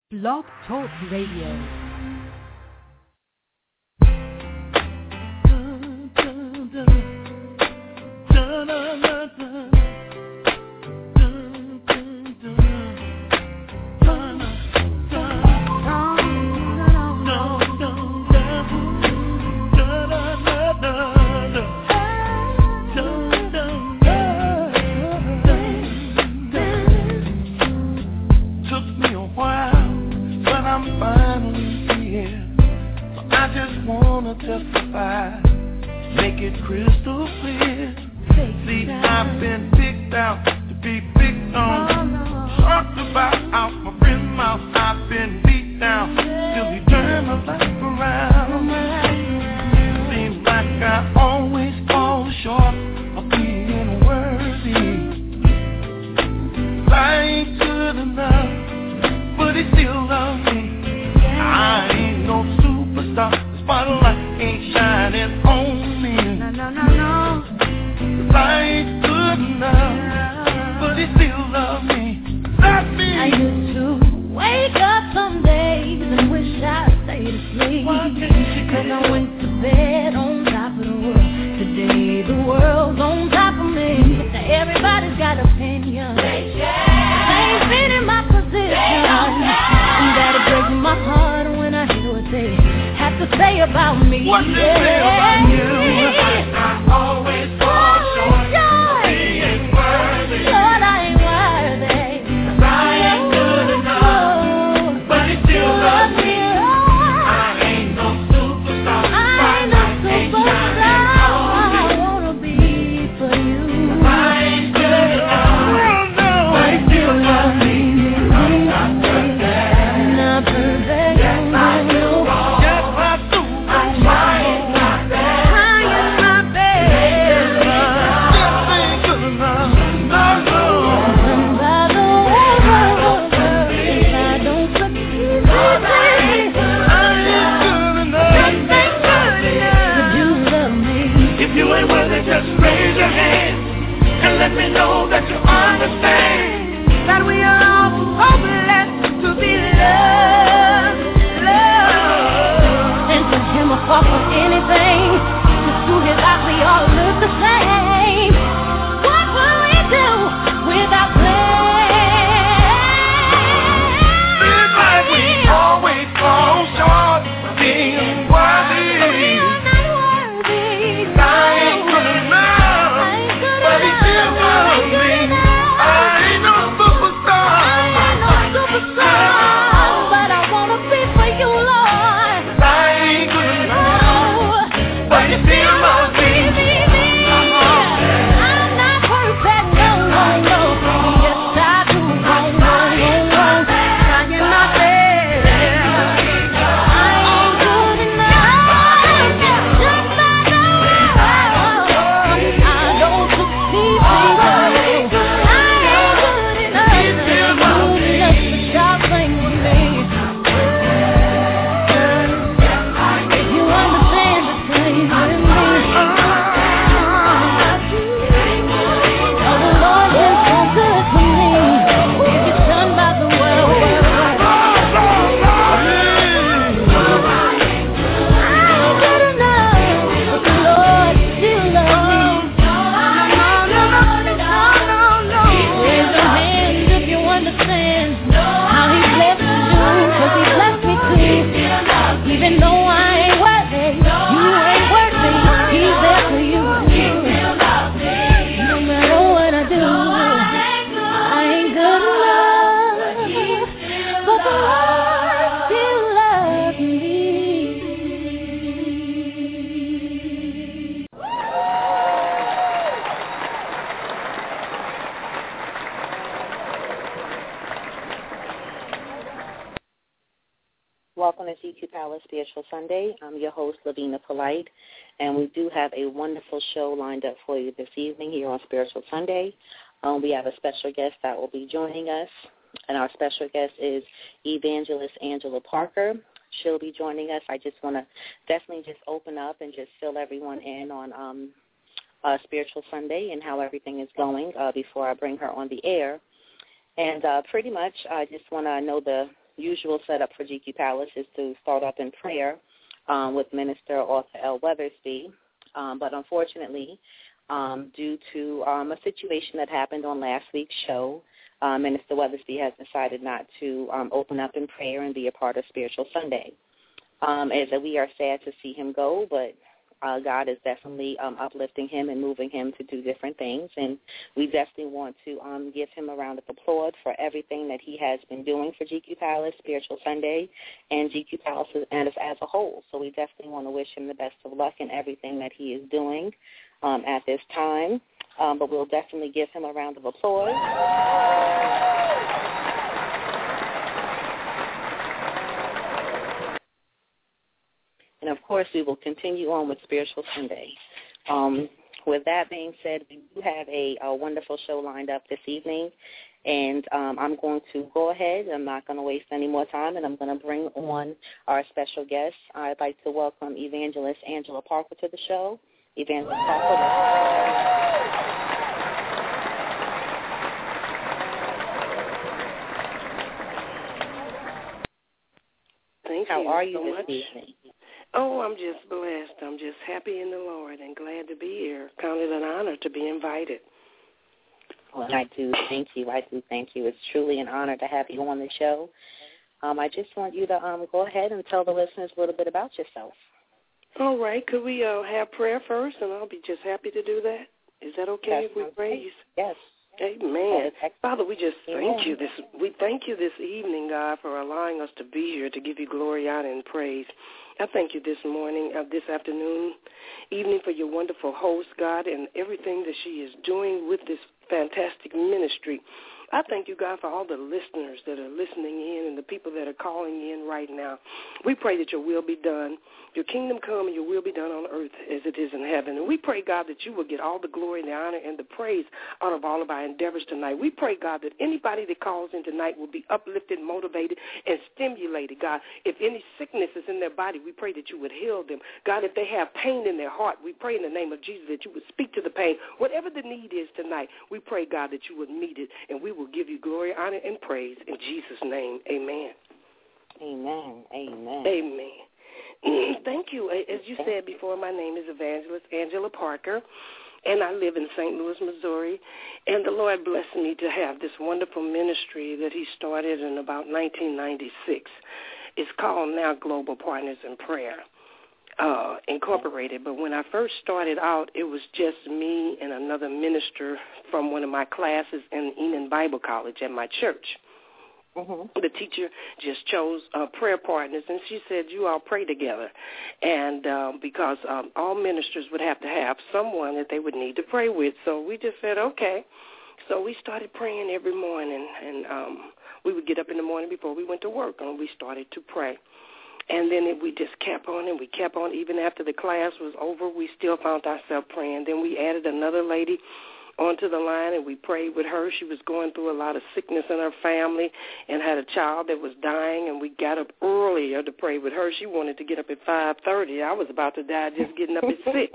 Blog Talk Radio. Testify, make it crystal clear. See, I've been picked out to be picked on. Talked about out my friend's mouth. I've been beat down till he turned my life around. Seems like I always fall short of being worthy. I ain't good enough, but he still loves me. I ain't no superstar. Spotlight ain't shining on me. No. 'Cause I ain't good enough, but he still loves me. Love me. I used to wake up some days and wish I stayed asleep. 'Cause I went to bed on top of the world. Today the world's on top of me. Now everybody's got opinions. They ain't been in my position. And that'll break my heart when I hear what they have to say about me. What they say about you? I always fall short of being worthy. Lord, I ain't worthy. 'Cause I ain't good enough, but he still loves me. I ain't no superstar. I ain't no superstar. I wanna be for you. I ain't good enough, but he still loves me. I'm not perfect. Not perfect. Yes, I do wrong. Yes, I do. I'm trying my best. Trying my best. This ain't good enough. No. And by the way, if I don't succeed, I ain't good enough. this ain't good enough. Would you love me? If you ain't worthy, just raise your hand and let me know that you understand That we are all so blessed to be loved. And to him apart from anything, just to his eyes we all look the same. What will we do without Seems like we always fall short of being worthy. I ain't good enough, but he still loves me. I ain't no superstar. But I wanna be for you, Lord. I ain't good enough, but he still loves me. I'm not perfect, no. Yes, I do wrong. Trying my best. I ain't good enough. Just by the way, I don't succeed. I ain't good enough. Just a sharp thing with me. If you understand the thing with me. Oh, the Lord is so good to me. If it's done by the world, I ain't good enough, but the Lord still loves me. Raise your hands if you understand how He blessed you, 'cause He blessed me too. Even though I ain't worthy, you ain't worthy. He's there for you. No matter what I do, I ain't good enough, but the Lord still loves me. Welcome to CQ Power Spiritual Sunday. I'm your host, Lavina Polite, and we do have a wonderful show lined up for you this evening here on Spiritual Sunday. We have a special guest that will be joining us, and our special guest is Evangelist Angela Parker. She'll be joining us. I just want to definitely just open up and just fill everyone in on Spiritual Sunday and how everything is going before I bring her on the air. And pretty much I just want to know the usual setup for GQ Palace is to start up in prayer with Minister Arthur L. Weathersby. But unfortunately, due to a situation that happened on last week's show, Minister Weathersby has decided not to open up in prayer and be a part of Spiritual Sunday. As we are sad to see him go, but God is definitely uplifting him and moving him to do different things, and we definitely want to give him a round of applause for everything that he has been doing for GQ Palace, Spiritual Sunday, and GQ Palace as a whole. So we definitely want to wish him the best of luck in everything that he is doing at this time, but we'll definitely give him a round of applause. And, of course, we will continue on with Spiritual Sunday. With that being said, we do have a wonderful show lined up this evening, and I'm going to go ahead. I'm not going to waste any more time, and I'm going to bring on our special guest. I'd like to welcome Evangelist Angela Parker to the show. Evangelist Parker. How are you this evening? Oh, I'm just blessed. I'm just happy in the Lord and glad to be here. Count it an honor to be invited. Well, I do thank you. It's truly an honor to have you on the show. I just want you to go ahead and tell the listeners a little bit about yourself. All right. Could we have prayer first, and I'll be just happy to do that? Is that okay if we pray? Yes. Amen. Father, we just thank you. We thank you this evening, God, for allowing us to be here to give you glory, honor, and praise. I thank you this morning, this afternoon, evening for your wonderful host, God, and everything that she is doing with this fantastic ministry. I thank you, God, for all the listeners that are listening in and the people that are calling in right now. We pray that your will be done, your kingdom come, and your will be done on earth as it is in heaven. And we pray, God, that you will get all the glory and the honor and the praise out of all of our endeavors tonight. We pray, God, that anybody that calls in tonight will be uplifted, motivated, and stimulated, God. If any sickness is in their body, we pray that you would heal them. God, if they have pain in their heart, we pray in the name of Jesus that you would speak to the pain. Whatever the need is tonight, we pray, God, that you would meet it, and we will give you glory, honor, and praise. In Jesus' name, amen. Amen. Amen. Amen. Thank you. As you said before, my name is Evangelist Angela Parker, and I live in St. Louis, Missouri. And the Lord blessed me to have this wonderful ministry that he started in about 1996. It's called now Global Partners in Prayer, Incorporated. But when I first started out, it was just me and another minister from one of my classes in Enon Bible College at my church. Mm-hmm. The teacher just chose prayer partners, and she said, you all pray together. And because all ministers would have to have someone that they would need to pray with. So we just said, okay. So we started praying every morning, and we would get up in the morning before we went to work, and we started to pray. And then we just kept on, and we kept on. Even after the class was over, we still found ourselves praying. Then we added another lady onto the line, and we prayed with her. She was going through a lot of sickness in her family and had a child that was dying, and we got up earlier to pray with her. She wanted to get up at 5:30. I was about to die just getting up at 6.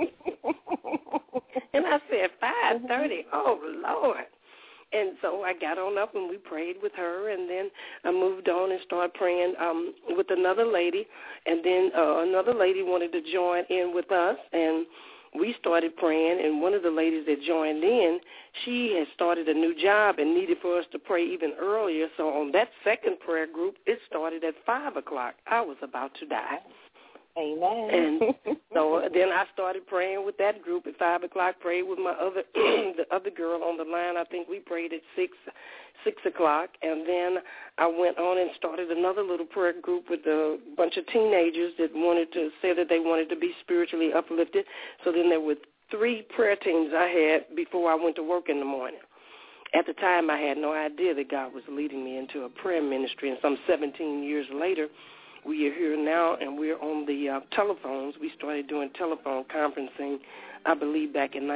And I said, 5:30? Oh, Lord. And so I got on up and we prayed with her, and then I moved on and started praying with another lady, and then another lady wanted to join in with us, and we started praying, and one of the ladies that joined in, she had started a new job and needed for us to pray even earlier. So on that second prayer group, it started at 5 o'clock. I was about to die. Amen. And so then I started praying with that group at 5 o'clock, prayed with my the other girl on the line. I think we prayed at 6 o'clock, and then I went on and started another little prayer group with a bunch of teenagers that wanted to say that they wanted to be spiritually uplifted. So then there were 3 prayer teams I had before I went to work in the morning. At the time, I had no idea that God was leading me into a prayer ministry, and some 17 years later, we are here now, and we're on the telephones. We started doing telephone conferencing, I believe, back in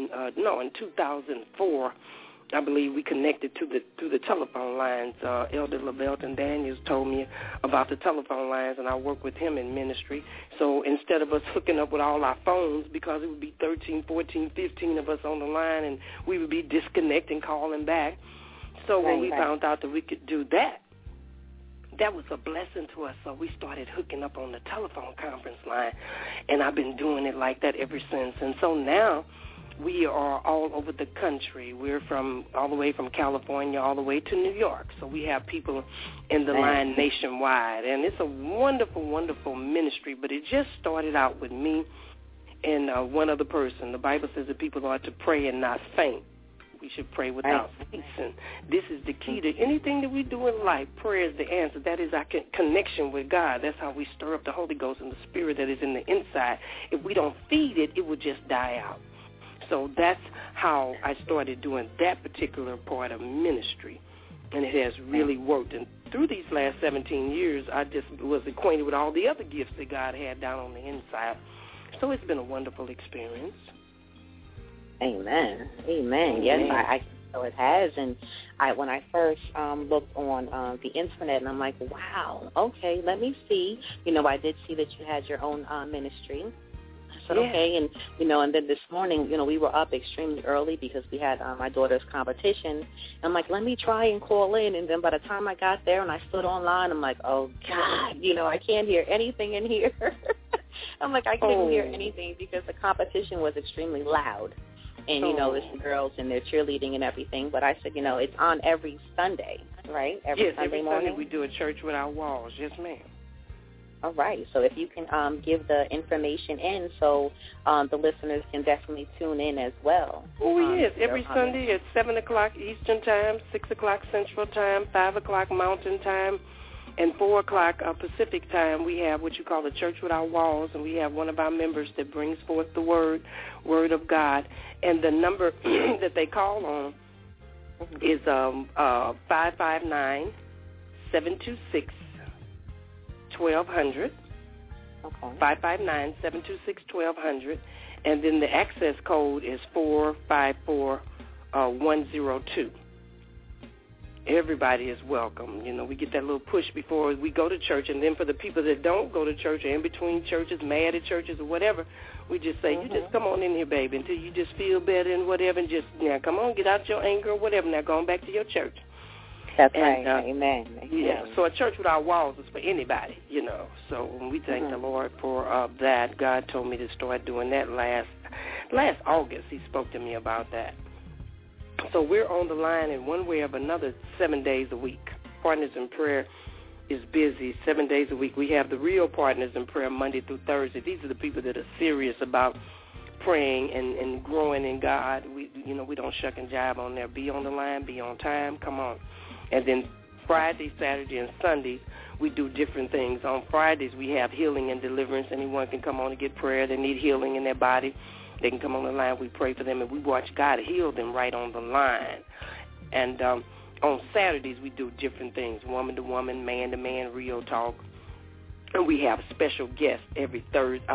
2004. I believe we connected to the telephone lines. Elder LaBelton Daniels told me about the telephone lines, and I work with him in ministry. So instead of us hooking up with all our phones, because it would be 13, 14, 15 of us on the line, and we would be disconnecting, calling back. So when we found out that we could do that, that was a blessing to us. So we started hooking up on the telephone conference line, and I've been doing it like that ever since. And so now we are all over the country. We're from all the way from California all the way to New York. So we have people in the line nationwide. And it's a wonderful, wonderful ministry. But it just started out with me and one other person. The Bible says that people ought to pray and not faint. We should pray without ceasing. This is the key to anything that we do in life. Prayer is the answer. That is our connection with God. That's how we stir up the Holy Ghost and the Spirit that is in the inside. If we don't feed it, it will just die out. So that's how I started doing that particular part of ministry, and it has really worked. And through these last 17 years, I just was acquainted with all the other gifts that God had down on the inside. So it's been a wonderful experience. Amen. Amen. Yes, I know it has. And when I first looked on the internet, and I'm like, wow, okay, let me see. I did see that you had your own ministry. I said, okay, and, and then this morning, we were up extremely early because we had my daughter's competition. I'm like, let me try and call in. And then by the time I got there and I stood online, I'm like, oh, God, I can't hear anything in here. I'm like, I couldn't hear anything because the competition was extremely loud. And, it's the girls and their cheerleading and everything. But I said, it's on every Sunday, right? Every Sunday we do a Church Without Walls. Yes, ma'am. All right. So if you can give the information in so the listeners can definitely tune in as well. Oh, yes. Every Sunday at 7 o'clock Eastern Time, 6 o'clock Central Time, 5 o'clock Mountain Time, and 4 o'clock Pacific Time, we have what you call the Church Without Walls, and we have one of our members that brings forth the Word of God. And the number that they call on is 559-726-1200. 559-726-1200. And then the access code is 454102. Everybody is welcome. We get that little push before we go to church, and then for the people that don't go to church or in between churches, mad at churches or whatever, we just say, you just come on in here, baby, until you just feel better and whatever, and just, come on, get out your anger or whatever. Now go on back to your church. That's right. Amen. Yeah, so a Church Without Walls is for anybody, So we thank the Lord for that. God told me to start doing that last August. He spoke to me about that. So we're on the line in one way or another 7 days a week. Partners in Prayer is busy 7 days a week. We have the real Partners in Prayer Monday through Thursday. These are the people that are serious about praying and growing in God. We don't shuck and jive on there. Be on the line, be on time, come on. And then Friday, Saturday, and Sundays, we do different things. On Fridays, we have healing and deliverance. Anyone can come on and get prayer. They need healing in their body. They can come on the line. We pray for them, and we watch God heal them right on the line. And on Saturdays, we do different things, woman to woman, man to man, real talk. And we have special guests every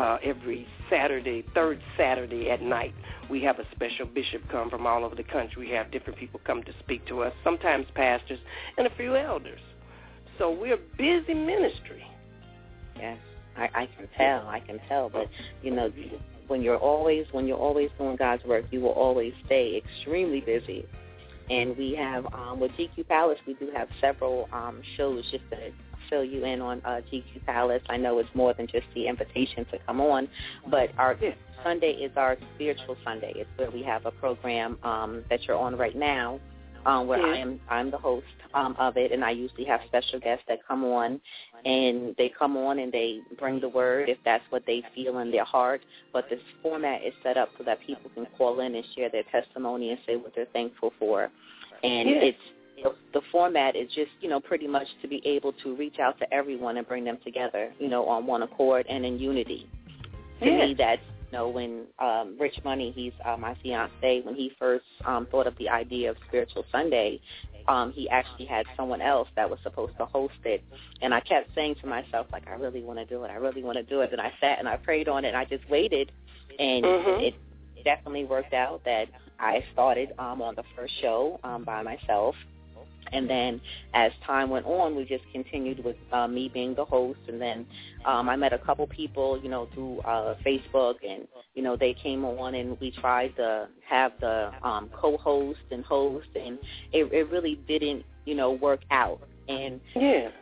Saturday, third Saturday at night. We have a special bishop come from all over the country. We have different people come to speak to us, sometimes pastors and a few elders. So we're a busy ministry. Yes, I can tell. But, when you're always doing God's work, you will always stay extremely busy. And we have, with GQ Palace, we do have several shows just to fill you in on GQ Palace. I know it's more than just the invitation to come on, but our Sunday is our Spiritual Sunday. It's where we have a program that you're on right now, where I'm the host of it, and I usually have special guests that come on, and they come on and they bring the word if that's what they feel in their heart. But this format is set up so that people can call in and share their testimony and say what they're thankful for. And the format is just, pretty much to be able to reach out to everyone and bring them together, on one accord and in unity. To me, that's, when Rich Money, he's my fiancé, when he first thought of the idea of Spiritual Sunday, he actually had someone else that was supposed to host it. And I kept saying to myself, I really want to do it. I really want to do it. And I sat and I prayed on it, and I just waited. And it definitely worked out that I started on the first show by myself. And then as time went on, we just continued with me being the host. And then I met a couple people, through Facebook. And, they came on and we tried to have the co-host and host. And it really didn't, work out. And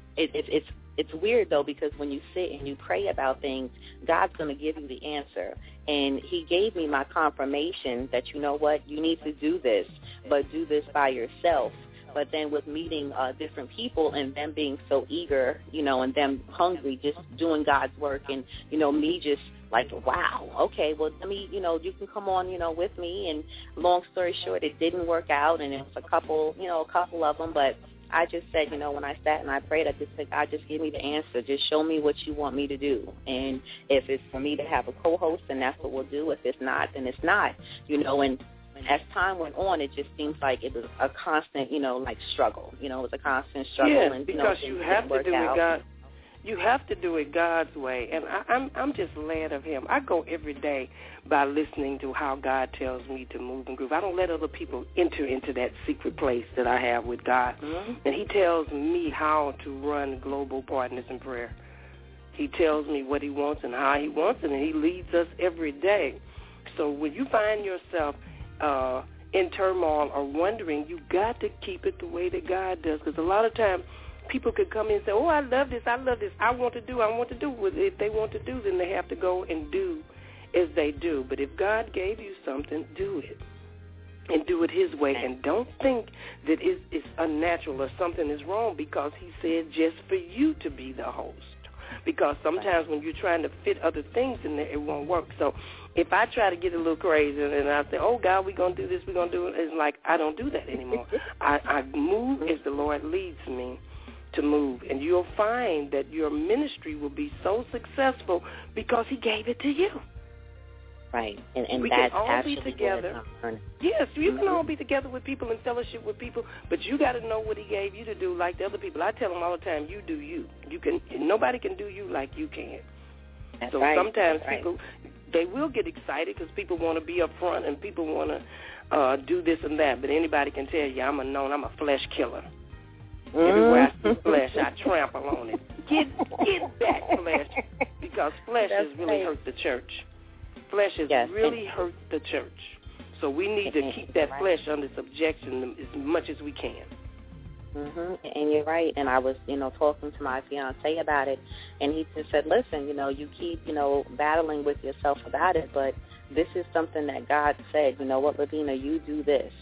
it's weird, though, because when you sit and you pray about things, God's going to give you the answer. And he gave me my confirmation that, you know what, you need to do this, but do this by yourself. But then with meeting different people and them being so eager, you know, and them hungry, just doing God's work, and, you know, me just like, wow, okay, well, let me, you know, you can come on, you know, with me. And long story short, it didn't work out, and it was a couple of them, but I just said, you know, when I sat and I prayed, I just said, God, just give me the answer. Just show me what you want me to do. And if it's for me to have a co-host, then that's what we'll do. If it's not, then it's not, you know. And as time went on, it just seems like it was a constant, you know, like struggle. You know, it was a constant struggle. Yes, and, because you have to do it God. You have to do it God's way, and I'm just glad of him. I go every day by listening to how God tells me to move and groove. I don't let other people enter into that secret place that I have with God. Mm-hmm. And he tells me how to run Global Partners in Prayer. He tells me what he wants and how he wants it, and he leads us every day. So when you find yourself in turmoil or wondering, you got to keep it the way that God does, because a lot of times people could come in and say, oh, I love this, I want to do. If they want to do, then they have to go and do as they do. But if God gave you something, do it. And do it his way. And don't think that it's unnatural or something is wrong because he said just for you to be the host. Because sometimes when you're trying to fit other things in there, it won't work. So if I try to get a little crazy and I say, oh, God, we're going to do this, we're going to do it, it's like I don't do that anymore. I move as the Lord leads me to move, and you'll find that your ministry will be so successful because he gave it to you. Right, and we that's can all be together. Yes, you can all be together with people and fellowship with people, but you got to know what he gave you to do like the other people. I tell them all the time, you do you. Nobody can do you like you can. That's so right. Sometimes people, they will get excited because people want to be up front and people want to do this and that, but anybody can tell you, I'm a flesh killer. Everywhere I see flesh, I trample on it. Get back, flesh, because flesh has really hurt the church. Flesh has really hurt the church. So we need to keep that flesh under subjection as much as we can. Mm-hmm. And you're right. And I was, you know, talking to my fiance about it, and he just said, listen, you know, you keep, you know, battling with yourself about it, but this is something that God said, you know what, Lavina, you do this.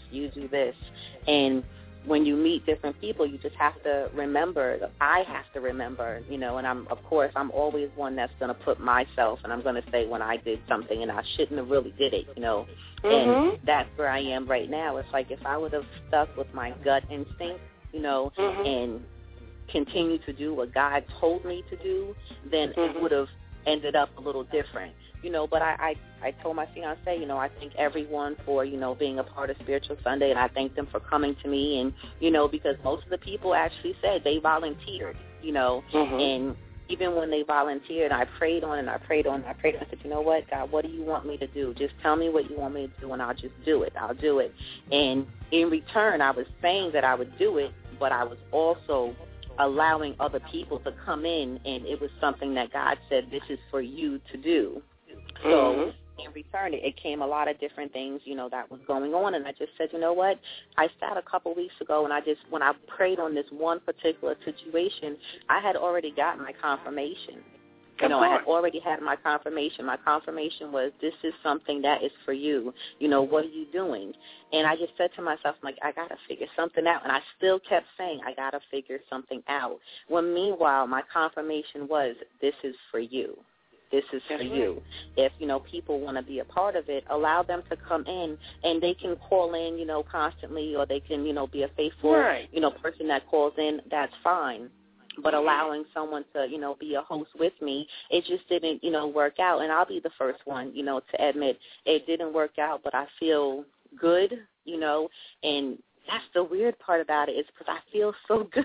And when you meet different people, you just have to remember, I have to remember, you know, and I'm always one that's going to put myself, and I'm going to say when I did something and I shouldn't have really did it, you know, and that's where I am right now. It's like if I would have stuck with my gut instinct, you know, and continue to do what God told me to do, then it would have ended up a little different. You know, but I told my fiancé, you know, I thank everyone for, you know, being a part of Spiritual Sunday, and I thank them for coming to me, and, you know, because most of the people actually said they volunteered, you know, and even when they volunteered, I prayed on and I prayed on. I said, you know what, God, what do you want me to do? Just tell me what you want me to do, and I'll just do it. I'll do it. And in return, I was saying that I would do it, but I was also allowing other people to come in, and it was something that God said, this is for you to do. So in return, it came a lot of different things, you know, that was going on. And I just said, you know what, I sat a couple weeks ago, and when I prayed on this one particular situation, I had already got my confirmation. You know, I had already had my confirmation. My confirmation was, this is something that is for you. You know, what are you doing? And I just said to myself, like, I got to figure something out. And I still kept saying, I got to figure something out. When meanwhile, my confirmation was, this is for you. This is for you. If, you know, people want to be a part of it, allow them to come in, and they can call in, you know, constantly, or they can, you know, be a faithful, you know, person that calls in. That's fine. But allowing someone to, you know, be a host with me, it just didn't, you know, work out. And I'll be the first one, you know, to admit it didn't work out, but I feel good, you know, and that's the weird part about it, is because I feel so good.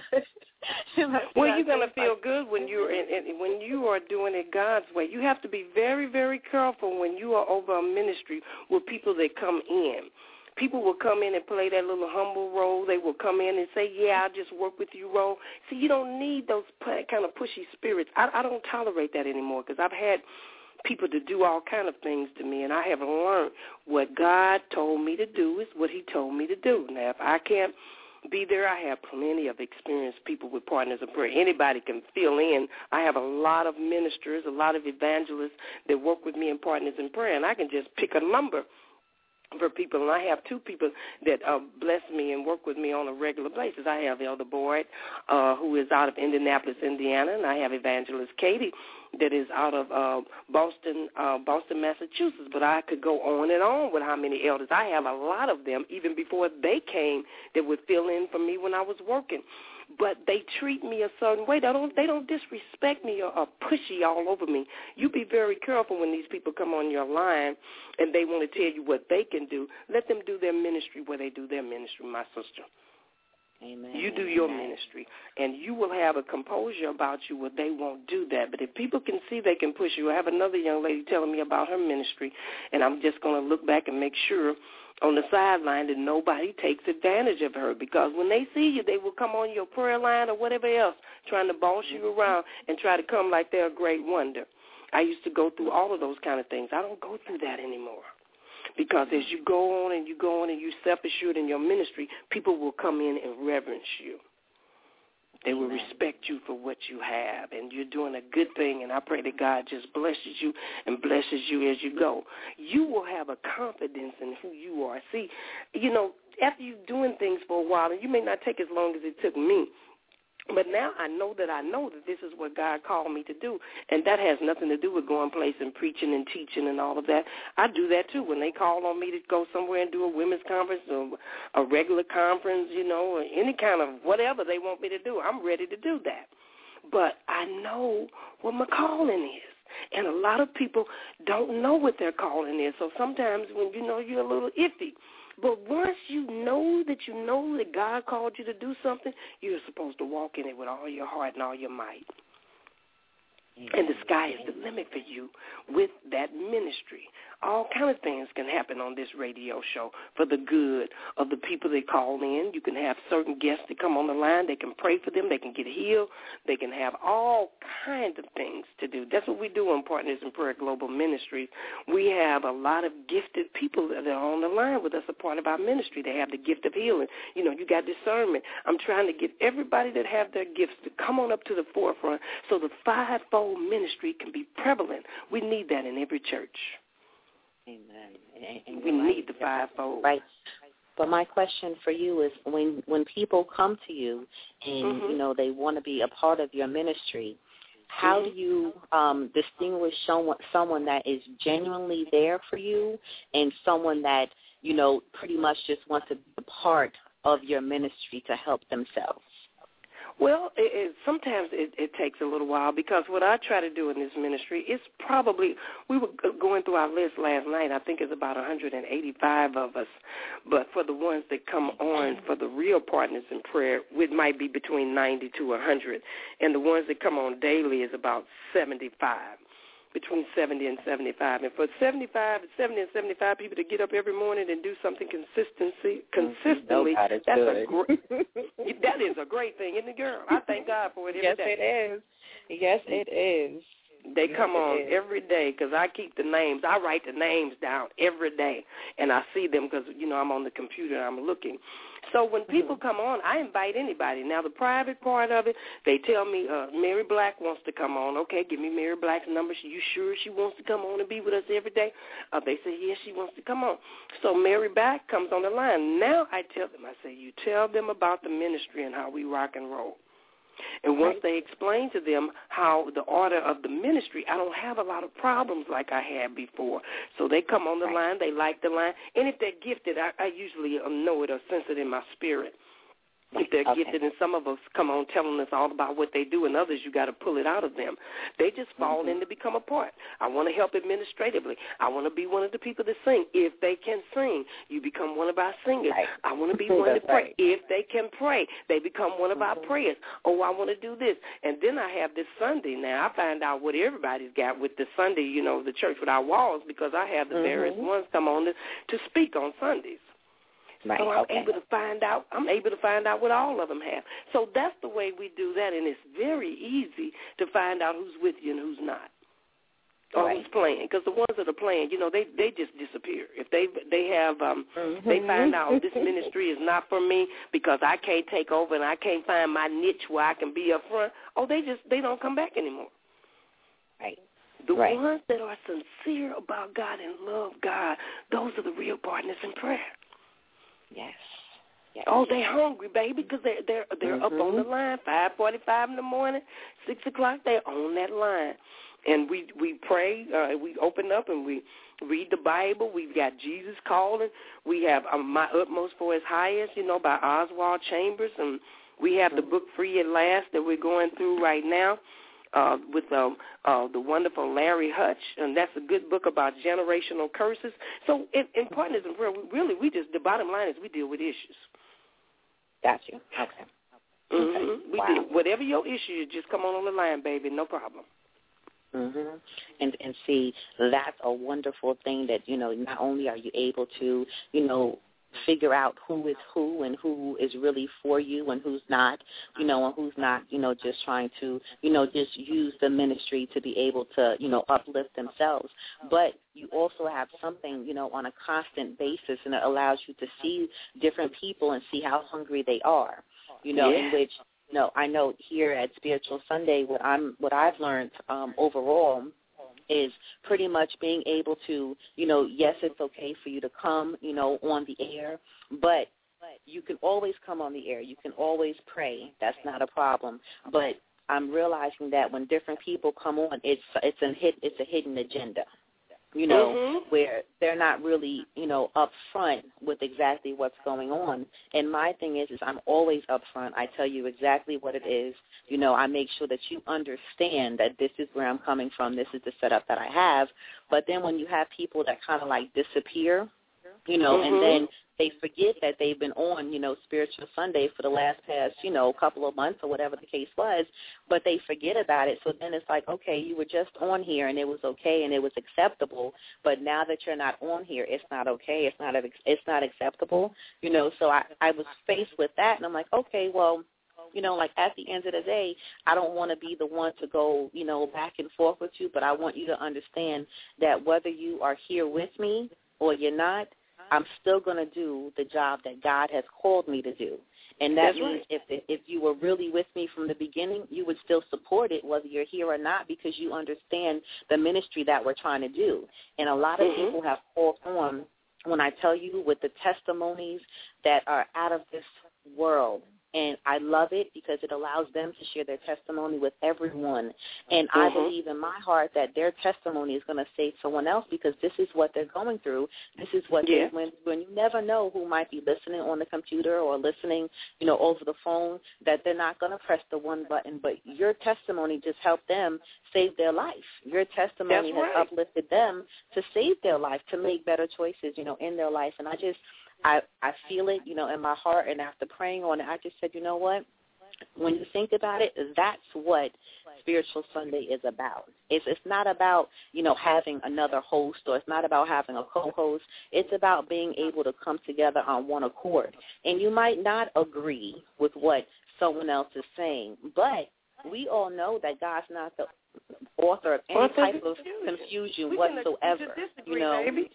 Well, you're going to feel good when you're when you are doing it God's way. You have to be very, very careful when you are over a ministry with people that come in. People will come in and play that little humble role. They will come in and say, yeah, I'll just work with you role. See, you don't need those kind of pushy spirits. I don't tolerate that anymore, because I've had people to do all kind of things to me, and I have learned what God told me to do is what he told me to do. Now, if I can't be there. I have plenty of experienced people with Partners in Prayer. Anybody can fill in. I have a lot of ministers, a lot of evangelists that work with me in Partners in Prayer, and I can just pick a number for people, and I have two people that bless me and work with me on a regular basis. I have Elder Boyd, who is out of Indianapolis, Indiana, and I have Evangelist Katie that is out of Boston, Massachusetts. But I could go on and on with how many elders. I have a lot of them, even before they came, that would fill in for me when I was working. But they treat me a certain way. They don't disrespect me or pushy all over me. You be very careful when these people come on your line and they want to tell you what they can do. Let them do their ministry where they do their ministry, my sister. Amen. You do your ministry, and you will have a composure about you where they won't do that. But if people can see they can push you, I have another young lady telling me about her ministry, and I'm just going to look back and make sure on the sideline that nobody takes advantage of her, because when they see you, they will come on your prayer line or whatever else trying to boss you around and try to come like they're a great wonder. I used to go through all of those kind of things. I don't go through that anymore. Because as you go on and you're self-assured in your ministry, people will come in and reverence you. They will respect you for what you have, and you're doing a good thing, and I pray that God just blesses you and blesses you as you go. You will have a confidence in who you are. See, after you're doing things for a while, and you may not take as long as it took me, but now I know that this is what God called me to do, and that has nothing to do with going place and preaching and teaching and all of that. I do that too. When they call on me to go somewhere and do a women's conference or a regular conference, or any kind of whatever they want me to do, I'm ready to do that. But I know what my calling is, and a lot of people don't know what their calling is. So sometimes when you're a little iffy. But once you know that God called you to do something, you're supposed to walk in it with all your heart and all your might. And the sky is the limit for you with that ministry. All kind of things can happen on this radio show for the good of the people that call in. You can have certain guests that come on the line. They can pray for them. They can get healed. They can have all kinds of things to do. That's what we do on Partners in Prayer Global Ministries. We have a lot of gifted people that are on the line with us, a part of our ministry. They have the gift of healing. You got discernment. I'm trying to get everybody that have their gifts to come on up to the forefront so the fivefold ministry can be prevalent. We need that in every church. Amen. And we need the fivefold. Right. But my question for you is, when people come to you and they want to be a part of your ministry, how do you distinguish someone that is genuinely there for you and someone that pretty much just wants to be a part of your ministry to help themselves? Well, sometimes it takes a little while, because what I try to do in this ministry is probably, we were going through our list last night, I think it's about 185 of us, but for the ones that come on for the real Partners in Prayer, it might be between 90 to 100, and the ones that come on daily is about 75. Between 70 and 75. And for 70 and 75 people to get up every morning and do something consistently, that is a great thing, isn't it, girl? I thank God for it every day. Yes, it is. They come on every day, because I keep the names. I write the names down every day, and I see them because, I'm on the computer and I'm looking. So when people come on, I invite anybody. Now, the private part of it, they tell me Mary Black wants to come on. Okay, give me Mary Black's number. You sure she wants to come on and be with us every day? They say, yes, she wants to come on. So Mary Black comes on the line. Now I tell them, I say, you tell them about the ministry and how we rock and roll. And once they explain to them how the order of the ministry, I don't have a lot of problems like I had before. So they come on the line, they like the line. And if they're gifted, I usually know it or sense it in my spirit. If they're gifted, and some of us come on telling us all about what they do, and others, you got to pull it out of them. They just fall in to become a part. I want to help administratively. I want to be one of the people that sing. If they can sing, you become one of our singers. I want to be one to pray. If they can pray, they become one of our prayers. Oh, I want to do this. And then I have this Sunday now. I find out what everybody's got with the Sunday, the church without walls, because I have the various ones come on to speak on Sundays. Right, so I'm able to find out what all of them have. So that's the way we do that, and it's very easy to find out who's with you and who's not. or who's playing, because the ones that are playing, they just disappear. If they have they find out this ministry is not for me because I can't take over and I can't find my niche where I can be up front. They don't come back anymore. Right. The ones that are sincere about God and love God, those are the real partners in prayer. Yes. They're hungry, baby, because they're up on the line, 5:45 in the morning, 6 o'clock. They're on that line. And we pray, we open up and we read the Bible. We've got Jesus Calling. We have My Utmost for His Highest, by Oswald Chambers. And we have the book Free at Last that we're going through right now with the wonderful Larry Hutch. And that's a good book about generational curses. So in Partners in Prayer, the bottom line is we deal with issues. Got you. Okay. We do. Whatever your issue is, just come on the line, baby. No problem. And see, that's a wonderful thing that, not only are you able to, figure out who is who and who is really for you and who's not, and who's not, just trying to, just use the ministry to be able to, uplift themselves. But you also have something, on a constant basis, and it allows you to see different people and see how hungry they are, in which, I know here at Spiritual Sunday, what I've learned overall is pretty much being able to, yes, it's okay for you to come, on the air, but you can always come on the air. You can always pray. That's not a problem. But I'm realizing that when different people come on, it's a hidden agenda. Where they're not really, up front with exactly what's going on. And my thing is I'm always up front. I tell you exactly what it is. I make sure that you understand that this is where I'm coming from. This is the setup that I have. But then when you have people that kind of like disappear, and then they forget that they've been on, Spiritual Sunday for the past, couple of months or whatever the case was, but they forget about it. So then it's like, okay, you were just on here and it was okay and it was acceptable, but now that you're not on here, it's not okay. It's not acceptable. So I was faced with that, and I'm like, okay, well, like at the end of the day, I don't want to be the one to go, back and forth with you, but I want you to understand that whether you are here with me or you're not, I'm still going to do the job that God has called me to do. And that means if you were really with me from the beginning, you would still support it whether you're here or not, because you understand the ministry that we're trying to do. And a lot of people have called on, when I tell you, with the testimonies that are out of this world. And I love it because it allows them to share their testimony with everyone. And I believe in my heart that their testimony is going to save someone else, because this is what they're going through. This is what they went through. And you never know who might be listening on the computer or listening, over the phone, that they're not going to press the one button. But your testimony just helped them save their life. Your testimony has uplifted them to save their life, to make better choices, in their life. And I feel it, in my heart, and after praying on it, I just said, you know what? When you think about it, that's what Spiritual Sunday is about. It's not about, having another host, or it's not about having a co-host. It's about being able to come together on one accord. And you might not agree with what someone else is saying, but we all know that God's not the author of any type of confusion whatsoever, Baby.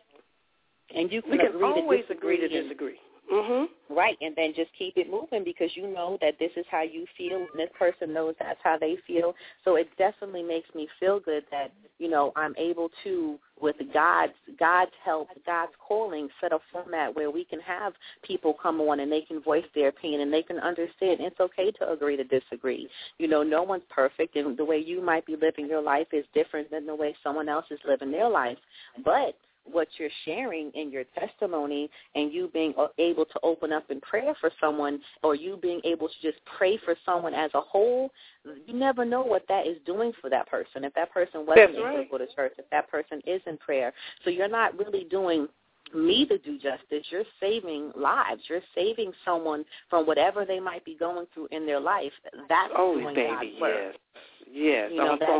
And you can always agree to disagree. Right, and then just keep it moving, because you know that this is how you feel, and this person knows that's how they feel. So it definitely makes me feel good that, I'm able to, with God's help, God's calling, set a format where we can have people come on and they can voice their opinion and they can understand it's okay to agree to disagree. No one's perfect, and the way you might be living your life is different than the way someone else is living their life. But what you're sharing in your testimony, and you being able to open up in prayer for someone, or you being able to just pray for someone as a whole, you never know what that is doing for that person. If that person wasn't able to go to church, if that person is in prayer. So you're not really doing me to do justice. You're saving lives. You're saving someone from whatever they might be going through in their life. That's doing God's work. Yes.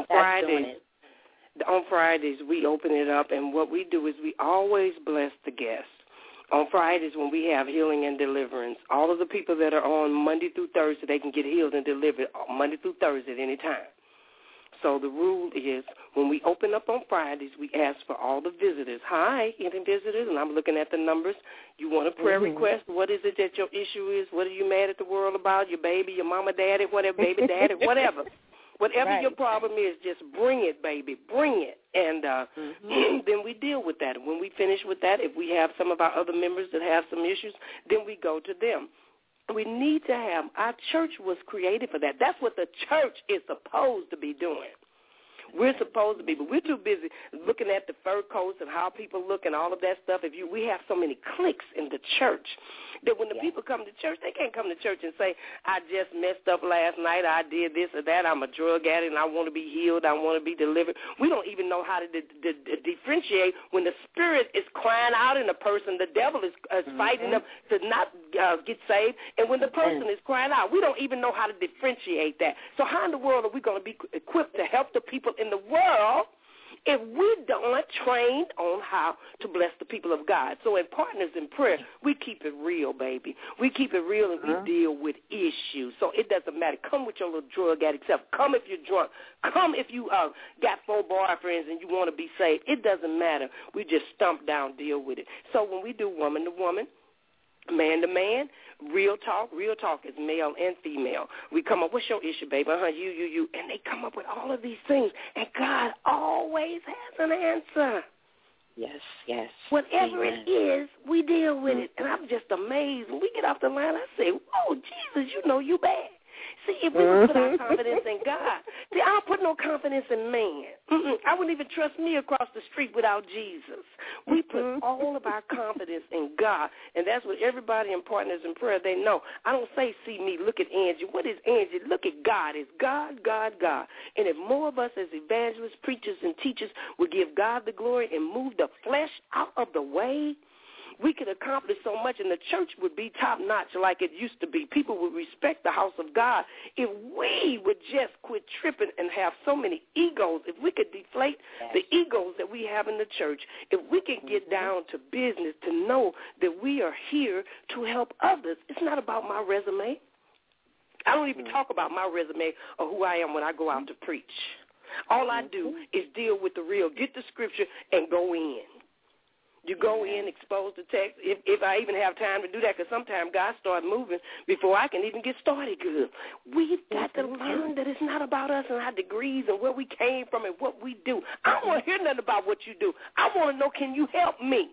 On Fridays, we open it up, and what we do is we always bless the guests. On Fridays, when we have healing and deliverance, all of the people that are on Monday through Thursday, they can get healed and delivered Monday through Thursday at any time. So the rule is when we open up on Fridays, we ask for all the visitors. Hi, any visitors? And I'm looking at the numbers. You want a prayer request? What is it that your issue is? What are you mad at the world about? Your baby, your mama, daddy, whatever, baby, daddy, whatever. Whatever your problem is, just bring it, baby. Bring it. And then we deal with that. And when we finish with that, if we have some of our other members that have some issues, then we go to them. We need to have, our church was created for that. That's what the church is supposed to be doing. We're supposed to be, but we're too busy looking at the fur coats and how people look and all of that stuff. We have so many cliques in the church that when the people come to church, they can't come to church and say, I just messed up last night, I did this or that, I'm a drug addict and I want to be healed, I want to be delivered. We don't even know how to differentiate when the spirit is crying out in a person, the devil is fighting them to not get saved, and when the person is crying out, we don't even know how to differentiate that. So how in the world are we going to be equipped to help the people in the world if we don't train on how to bless the people of God? So in Partners in Prayer, we keep it real, baby. We keep it real and we deal with issues. So it doesn't matter. Come with your little drug addict self. Come if you're drunk. Come if you got 4 boyfriends and you want to be saved. It doesn't matter. We just stomp down, deal with it. So when we do woman to woman, man to man, real talk is male and female. We come up, what's your issue, baby? You. And they come up with all of these things. And God always has an answer. Yes. Whatever it is, we deal with it. And I'm just amazed. When we get off the line, I say, whoa, Jesus, you know you bad. See, if we would put our confidence in God, see, I don't put no confidence in man. I wouldn't even trust me across the street without Jesus. We put all of our confidence in God, and that's what everybody in Partners in Prayer, they know. I don't say, see me, look at Angie. What is Angie? Look at God. It's God, God, God. And if more of us as evangelists, preachers, and teachers would give God the glory and move the flesh out of the way, we could accomplish so much, and the church would be top-notch like it used to be. People would respect the house of God. If we would just quit tripping and have so many egos, if we could deflate the egos that we have in the church, if we could get down to business to know that we are here to help others. It's not about my resume. I don't even talk about my resume or who I am when I go out to preach. All I do is deal with the real, get the scripture, and go in. You go in, expose the text, if I even have time to do that, because sometimes God starts moving before I can even get started good. We've got to learn that it's not about us and our degrees and where we came from and what we do. I don't want to hear nothing about what you do. I want to know, can you help me?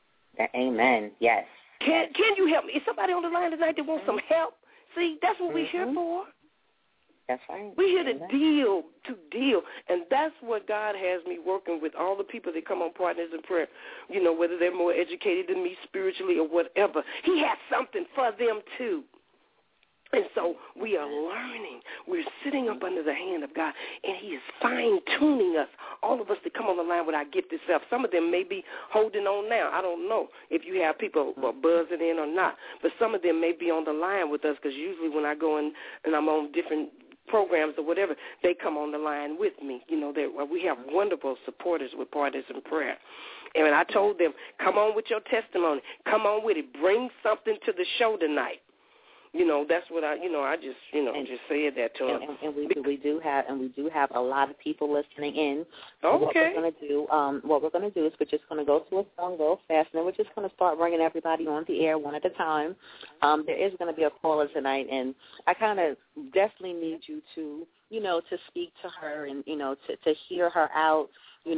Amen, yes. Can you help me? Is somebody on the line tonight that wants some help? See, that's what we're here for. That's right. We're here to deal, and that's what God has me working with, all the people that come on Partners in Prayer, you know, whether they're more educated than me spiritually or whatever. He has something for them, too. And so we are learning. We're sitting up under the hand of God, and he is fine-tuning us, all of us that come on the line with our gifted self. Some of them may be holding on now. I don't know if you have people buzzing in or not, but some of them may be on the line with us, because usually when I go in and I'm on different programs or whatever, they come on the line with me. You know, we have wonderful supporters with Partners in Prayer. And I told them, come on with your testimony. Come on with it. Bring something to the show tonight. You know, that's what I just said that to them. And we do have a lot of people listening in. So okay. What we're going to do is we're just going to go through a song real fast, and then we're just going to start bringing everybody on the air one at a time. There is going to be a caller tonight, and I kind of definitely need you to, to speak to her and, to hear her out,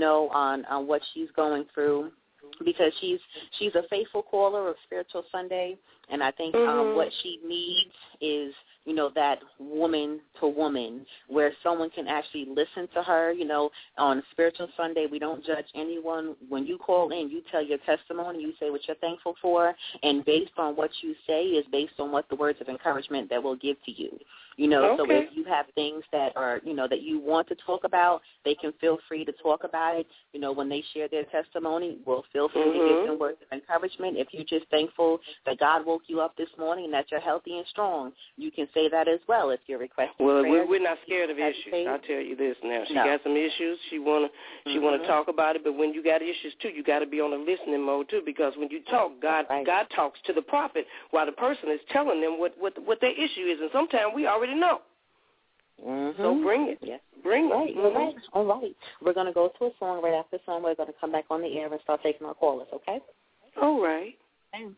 on what she's going through. Because she's a faithful caller of Spiritual Sunday, and I think what she needs is, that woman to woman, where someone can actually listen to her. On Spiritual Sunday, we don't judge anyone. When you call in, you tell your testimony, you say what you're thankful for, and based on what you say is based on what the words of encouragement that we'll give to you. So if you have things that are, that you want to talk about, they can feel free to talk about it. When they share their testimony, we'll feel free to give them words of encouragement. If you're just thankful that God woke you up this morning and that you're healthy and strong, you can say that as well if you're requesting prayer. Well, we're not scared of issues. I'll tell you this now. She got some issues. She wanna talk about it, but when you got issues too, you got to be on a listening mode too, because when you talk, God talks to the prophet while the person is telling them what their issue is, and sometimes we already know. Mm-hmm. So bring it. Yeah. Bring it. Right, you're right. All right. We're going to go to a song. Right after the song, we're going to come back on the air and start taking our callers, okay? All right. Bam.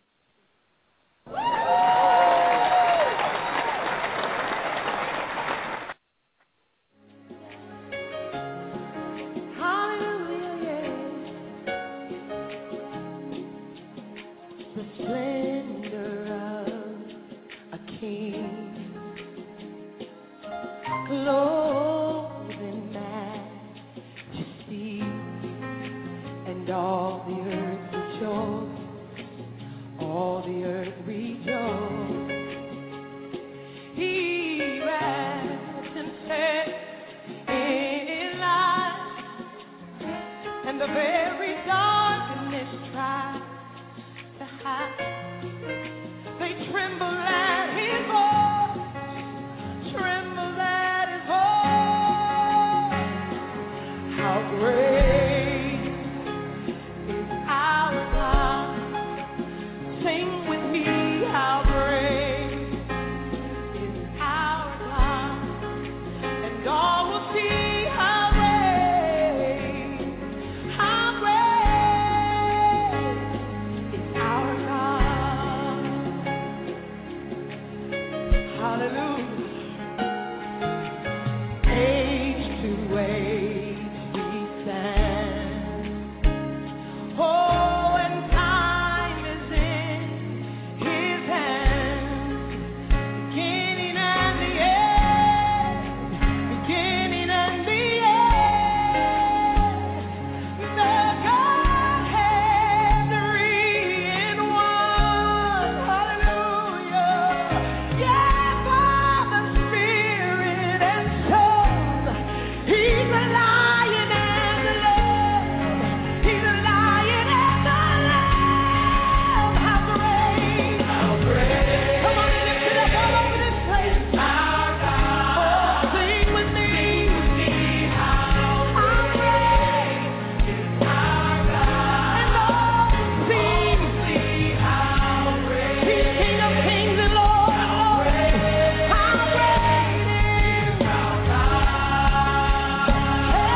The splendor of a king, clothed in majesty, and all the earth rejoices, all the earth rejoices. He wraps himself in light, and the very darkness tries. They tremble at his voice, tremble at his voice. How great is our God? Sing with me, how great is our God? And all will see how great is our God. Hallelujah. Age to age we stand. Oh, and time is in his hands. Beginning and the end. Beginning and the end. The Godhead, three in one. Hallelujah. Yeah, Father, Spirit, and Soul. He's a lion and the lamb. He's a lion and the lamb. How great. How great. Come on and lift it up all over this place. Our God. Oh, sing with me. How great is our God. And all will see how great. He's King of kings and Lord of lords. How great is our God. Hey,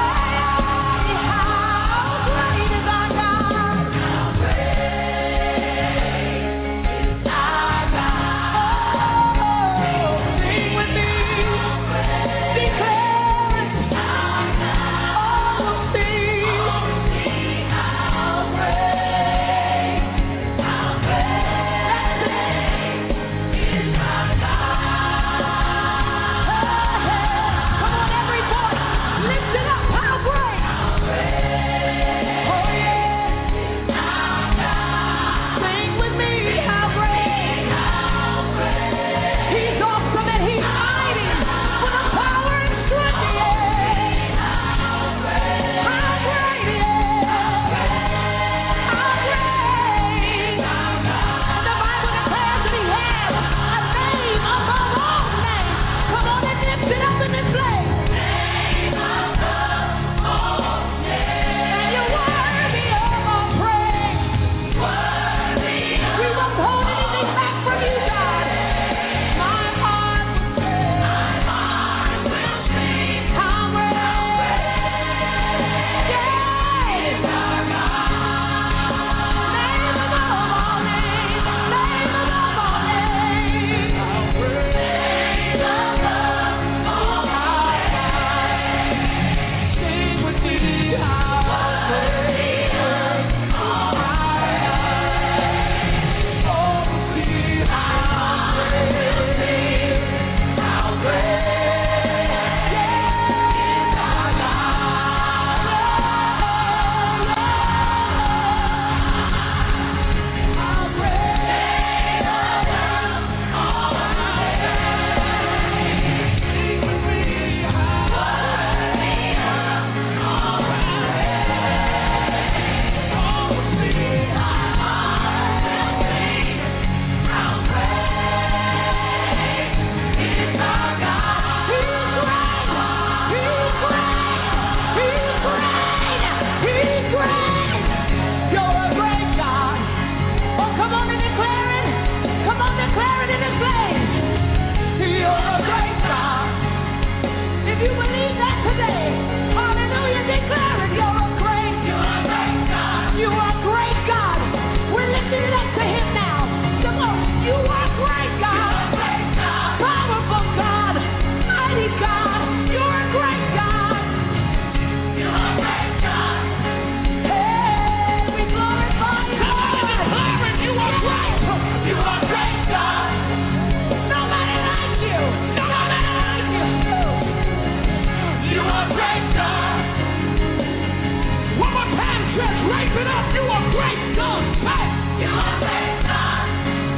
church, raise it up. You are great, God. Hey. You are great, God.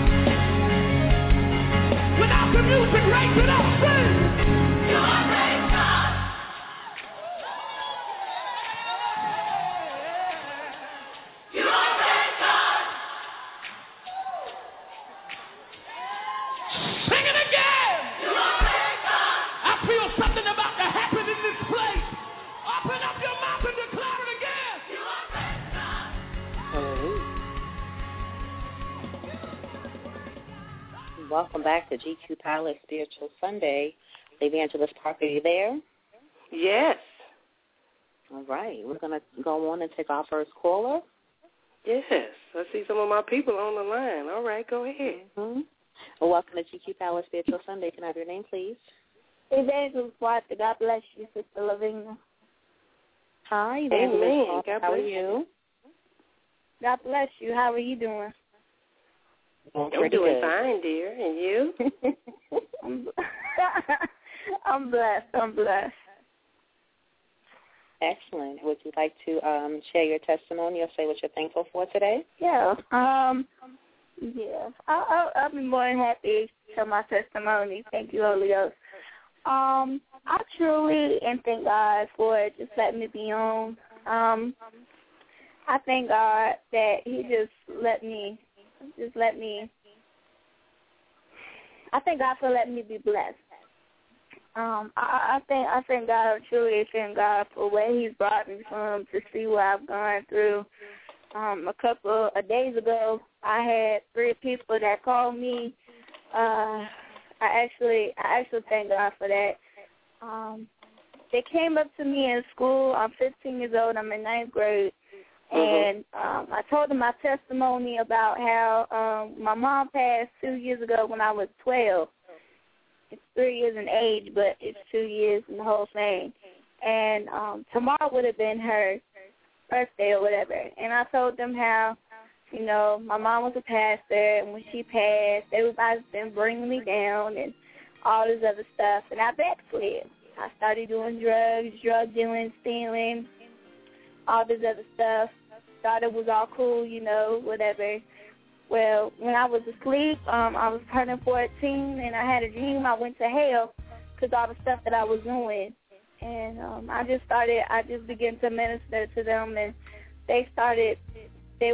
Without the music, raise it up. Sing. You are great, God. You are great, God. Sing it again. You are great, God. I feel something about to happen in this place. Open up your mouth and declare it again. You are great, God. Welcome back to GQ Palace Spiritual Sunday. Evangelist Parker, are you there? Yes. All right. We're going to go on and take our first caller. Yes. I see some of my people on the line. All right, go ahead. Mm-hmm. Well, welcome to GQ Palace Spiritual Sunday. Can I have your name, please? Evangelist Parker. God bless you, Sister Lavina. Hi, Evangelist Parker. How are you? God bless you. How are you doing? I'm doing fine, dear. And you? I'm blessed. Excellent. Would you like to share your testimony or say what you're thankful for today? Yeah. Yeah. I'll be more than happy to tell my testimony. Thank you, Holy Ghost. I truly thank God for just letting me be on. I thank God that He just let me. I thank God for letting me be blessed. I thank God, truly thank God for where He's brought me from, to see what I've gone through. A couple of days ago, I had 3 people that called me. I actually thank God for that. They came up to me in school. I'm 15 years old. I'm in 9th grade. And I told them my testimony about how my mom passed 2 years ago when I was 12. It's 3 years in age, but it's 2 years in the whole thing. And tomorrow would have been her birthday or whatever. And I told them how, you know, my mom was a pastor, and when she passed, everybody's been bringing me down and all this other stuff. And I backslid. I started doing drugs, drug dealing, stealing, all this other stuff. Thought it was all cool, you know, whatever. Well, when I was asleep, I was turning 14, and I had a dream I went to hell because all the stuff that I was doing. And I just began to minister to them, and they started, they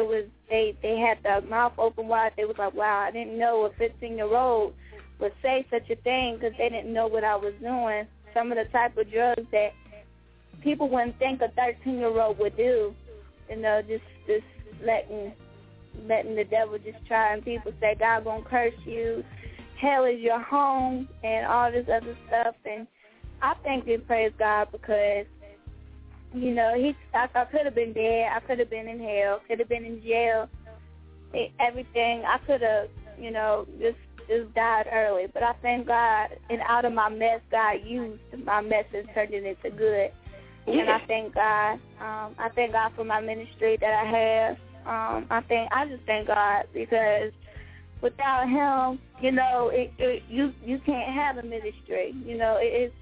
had their mouth open wide. They was like, wow, I didn't know a 15-year-old would say such a thing, because they didn't know what I was doing. Some of the type of drugs that people wouldn't think a 13-year-old would do, you know, just letting the devil just try, and people say God gonna curse you, hell is your home, and all this other stuff. And I thank and praise God, because, you know, I could have been dead, I could have been in hell, could have been in jail, everything. I could have, you know, just died early. But I thank God, and out of my mess, God used my mess and turned it into good. Yeah. And I thank God. I thank God for my ministry that I have. I just thank God, because without Him, you know, you can't have a ministry. You know, you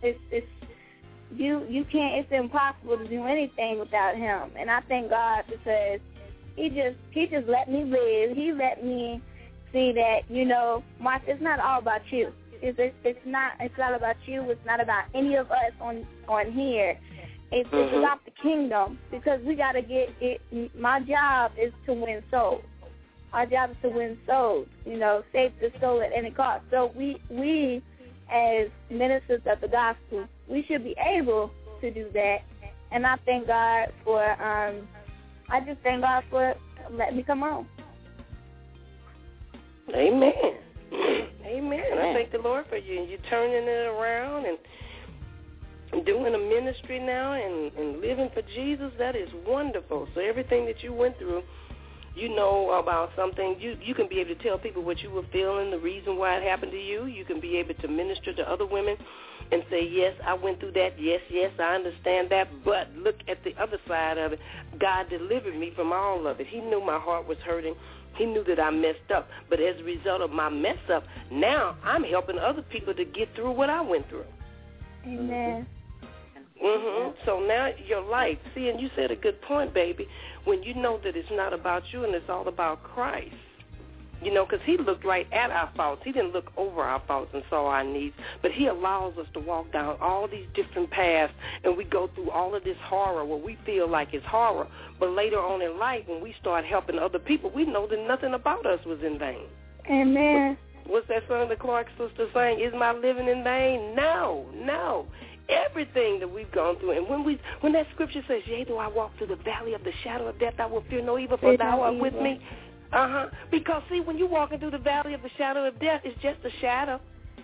can't. It's impossible to do anything without Him. And I thank God, because He just let me live. He let me see that, you know, Mark, it's not all about you. It's not about you. It's not about any of us on here. It's about the kingdom, because we got to get it. My job is to win souls. Our job is to win souls, you know, save the soul at any cost. So we as ministers of the gospel, we should be able to do that. And I thank God for, I just thank God for letting me come on. Amen. Amen. I thank the Lord for you. You're turning it around and doing a ministry now and living for Jesus. That is wonderful. So everything that you went through, you know about something. You can be able to tell people what you were feeling, the reason why it happened to you. You can be able to minister to other women and say, yes, I went through that. Yes, I understand that. But look at the other side of it. God delivered me from all of it. He knew my heart was hurting. He knew that I messed up. But as a result of my mess up, now I'm helping other people to get through what I went through. Amen. So now your life, see, and you said a good point, baby, when you know that it's not about you and it's all about Christ. You know, because he looked right at our faults. He didn't look over our faults and saw our needs. But he allows us to walk down all these different paths, and we go through all of this horror where we feel like it's horror. But later on in life, when we start helping other people, we know that nothing about us was in vain. Amen. What's that song the Clark sisters sang? Is my living in vain? No. Everything that we've gone through. And when that scripture says, yea, though I walk through the valley of the shadow of death, I will fear no evil, for thou art with me. Because, see, when you're walking through the valley of the shadow of death, it's just a shadow.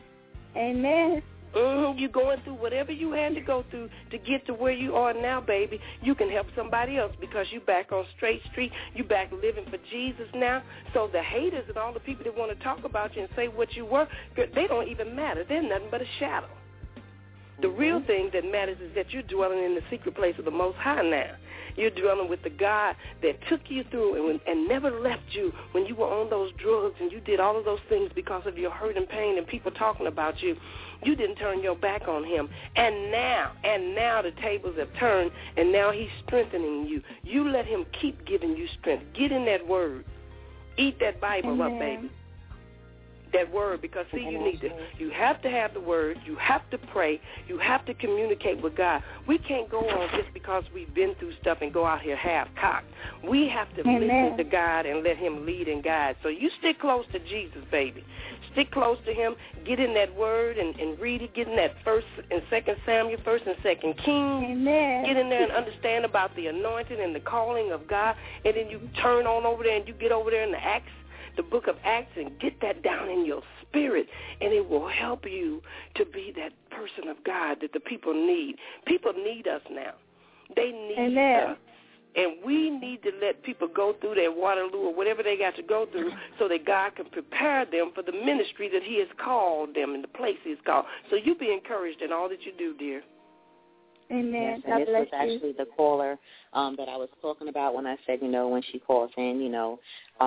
Amen. You're going through whatever you had to go through to get to where you are now, baby. You can help somebody else because you're back on straight street. You're back living for Jesus now. So the haters and all the people that want to talk about you and say what you were, they don't even matter. They're nothing but a shadow. The real thing that matters is that you're dwelling in the secret place of the Most High now. You're dwelling with the God that took you through and never left you when you were on those drugs and you did all of those things because of your hurt and pain and people talking about you. You didn't turn your back on him. And now the tables have turned, and now he's strengthening you. You let him keep giving you strength. Get in that word. Eat that Bible up, baby. That word, because see, you have to have the word, you have to pray, you have to communicate with God. We can't go on just because we've been through stuff and go out here half-cocked. We have to listen to God and let him lead and guide. So you stick close to Jesus, baby. Stick close to him, get in that word and read it, get in that 1 and 2 Samuel, 1 and 2 Kings. Get in there and understand about the anointing and the calling of God, and then you turn on over there and you get over there in the book of Acts, and get that down in your spirit, and it will help you to be that person of God that the people need. People need us now. They need us. And we need to let people go through their Waterloo or whatever they got to go through so that God can prepare them for the ministry that he has called them and the place he's called. So you be encouraged in all that you do, dear. Amen. Yes, and this was actually the caller that I was talking about when I said, when she calls in, this is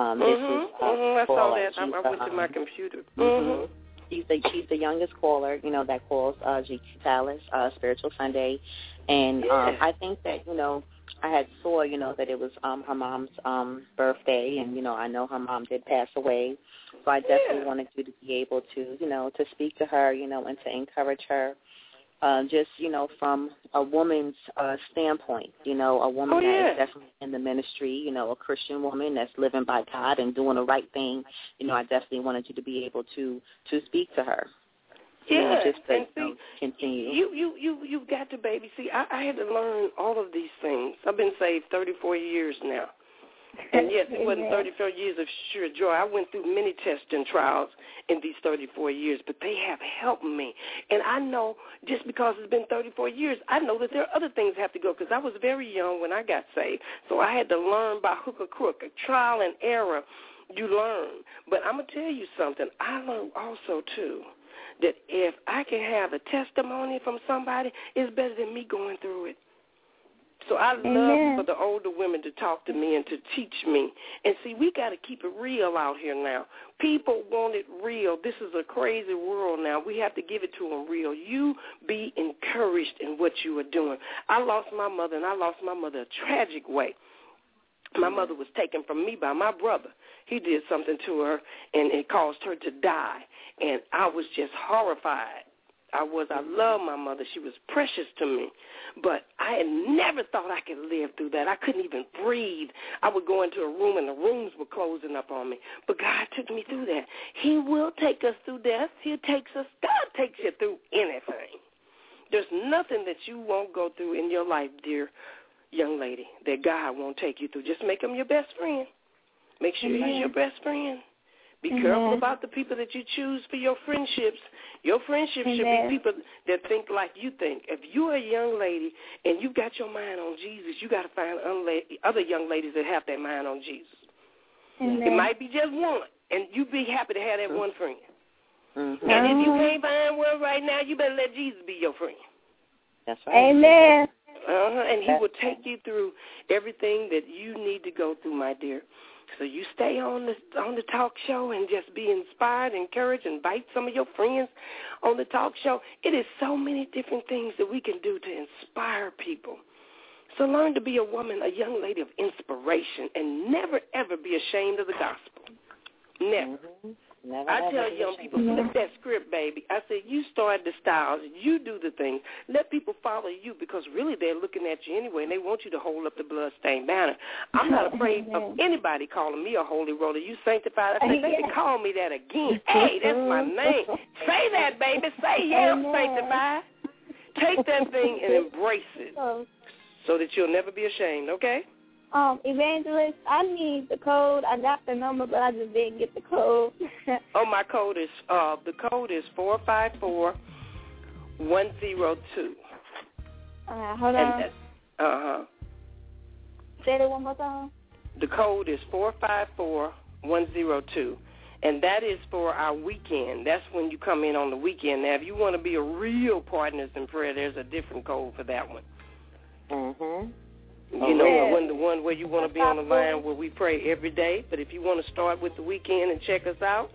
I saw that. I went to my computer. She's the youngest caller, that calls G. Talis, Spiritual Sunday. And I think that, I had saw, that it was her mom's birthday, and, I know her mom did pass away. So I definitely wanted you to be able to, to speak to her, and to encourage her. Just, from a woman's standpoint, a woman that is definitely in the ministry, a Christian woman that's living by God and doing the right thing. I definitely wanted you to be able to speak to her. Yeah, just to, and see, continue. You've got to, baby. See, I had to learn all of these things. I've been saved 34 years now. And yes, it wasn't 34 years of sheer joy. I went through many tests and trials in these 34 years, but they have helped me. And I know just because it's been 34 years, I know that there are other things that have to go, because I was very young when I got saved. So I had to learn by hook or crook, a trial and error. You learn. But I'm going to tell you something. I learned also, too, that if I can have a testimony from somebody, it's better than me going through it. So I love for the older women to talk to me and to teach me. And see, we got to keep it real out here now. People want it real. This is a crazy world now. We have to give it to them real. You be encouraged in what you are doing. I lost my mother, and I lost my mother a tragic way. My mother was taken from me by my brother. He did something to her, and it caused her to die. And I was just horrified. I love my mother. She was precious to me. But I had never thought I could live through that. I couldn't even breathe. I would go into a room, and the rooms were closing up on me. But God took me through that. He will take us through death. God takes you through anything. There's nothing that you won't go through in your life, dear young lady, that God won't take you through. Just make him your best friend. Make sure he's your best friend. Be careful about the people that you choose for your friendships. Your friendships should be people that think like you think. If you're a young lady and you got your mind on Jesus, you got to find other young ladies that have their mind on Jesus. It might be just one, and you'd be happy to have that one friend. And if you can't find one right now, you better let Jesus be your friend. That's right. Amen. And he will take you through everything that you need to go through, my dear. So you stay on the talk show and just be inspired, encouraged, invite some of your friends on the talk show. It is so many different things that we can do to inspire people. So learn to be a woman, a young lady of inspiration, and never, ever be ashamed of the gospel. Never. Mm-hmm. I tell young people, flip that script, baby. I say, you start the styles, you do the things. Let people follow you because really they're looking at you anyway, and they want you to hold up the bloodstained banner. I'm not afraid of anybody calling me a holy roller. You sanctified. I say, baby, call me that again. Hey, that's my name. Say that, baby. Say, yeah, I'm sanctified. Take that thing and embrace it so that you'll never be ashamed, okay? Evangelist, I need the code. I got the number, but I just didn't get the code. My code is the code is 454102. Hold on. Say it one more time. The code is 454102, and that is for our weekend. That's when you come in on the weekend. Now, if you want to be a real Partners in Prayer, there's a different code for that one. Mhm. You know, the one where you want to be on the line where we pray every day. But if you want to start with the weekend and check us out,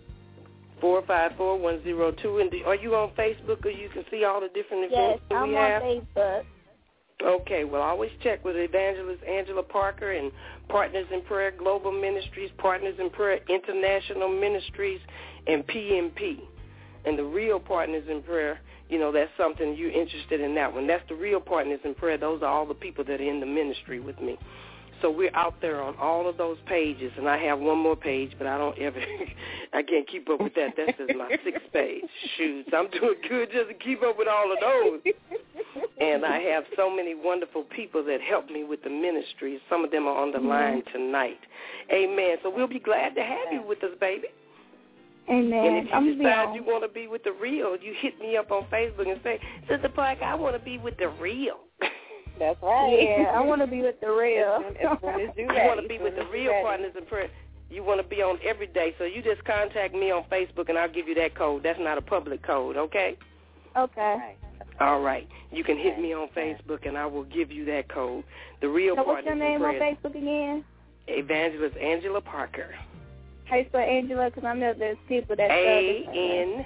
454102. And are you on Facebook, or you can see all the different events that we have? Yes, I'm on Facebook. Okay, well, always check with Evangelist Angela Parker and Partners in Prayer Global Ministries, Partners in Prayer International Ministries, and PMP. And the real Partners in Prayer, you know, that's something you're interested in that one. That's the real Partners in Prayer. Those are all the people that are in the ministry with me. So we're out there on all of those pages, and I have one more page, but I can't keep up with that. That's just my 6th page. Shoot, I'm doing good just to keep up with all of those. And I have so many wonderful people that help me with the ministry. Some of them are on the line tonight. Amen. So we'll be glad to have you with us, baby. Amen. And if you decide you want to be with the real, you hit me up on Facebook and say, Sister Parker, I want to be with the real. That's right. Yeah, I want to be with the real. As soon as you want to be with the real Partners in Prayer. You want to be on every day. So you just contact me on Facebook, and I'll give you that code. That's not a public code, okay? Okay. All right. You can hit me on Facebook, and I will give you that code. The real Partners in Prayer. What's your name on Facebook again? Evangelist Angela Parker. How you spell Angela? Because I know there's people that Angela.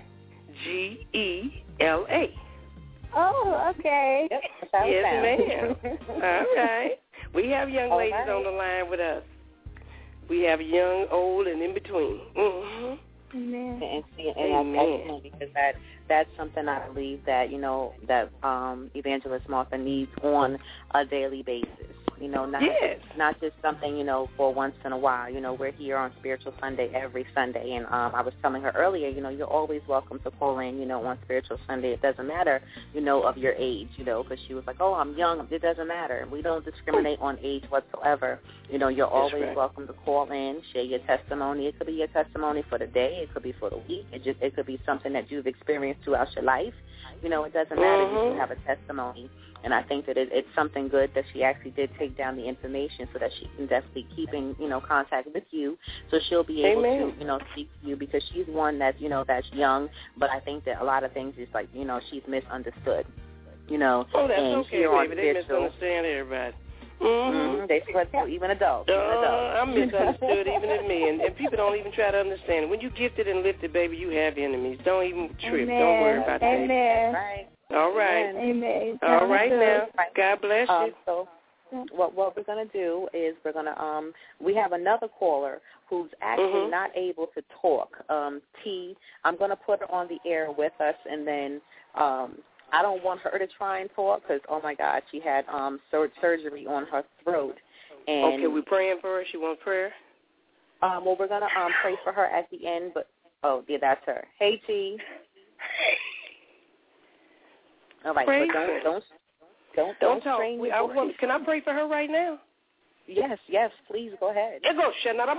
Oh, okay. Yep. Yes, ma'am. All right. We have young ladies on the line with us. We have young, old, and in between. Mm-hmm. Amen. And that's excellent, because that's something I believe that, you know, that Evangelist Martha needs on a daily basis. You know, not just something, you know, for once in a while. You know, we're here on Spiritual Sunday every Sunday, and I was telling her earlier, you know, you're always welcome to call in, you know, on Spiritual Sunday. It doesn't matter, you know, of your age, you know, because she was like, oh, I'm young. It doesn't matter. We don't discriminate on age whatsoever. You know, you're always welcome to call in, share your testimony. It could be your testimony for the day. It could be for the week. It could be something that you've experienced throughout your life. You know, it doesn't matter. You should have a testimony. And I think that it's something good that she actually did take down the information so that she can definitely keep in, you know, contact with you. So she'll be able to, you know, speak to you, because she's one that's, you know, that's young. But I think that a lot of things is like, you know, she's misunderstood, you know. Oh, that's and okay, baby. They misunderstand everybody. Mm-hmm. They spread to even adults. I'm misunderstood even in me, and people don't even try to understand it. When you're gifted and lifted, baby, you have enemies. Don't even trip. Amen. Don't worry about that. Amen. Right. All right. Amen. All right now. God bless you. So what we're going to do is we're going to we have another caller who's actually not able to talk. T, I'm going to put her on the air with us, and then I don't want her to try and talk because, oh, my God, she had surgery on her throat. And okay, we're praying for her. She wants prayer? Well, we're going to pray for her at the end, but, oh, yeah, that's her. Hey, T. All right, pray. But don't talk. strain your voice. Can I pray for her right now? Yes, please go ahead. God,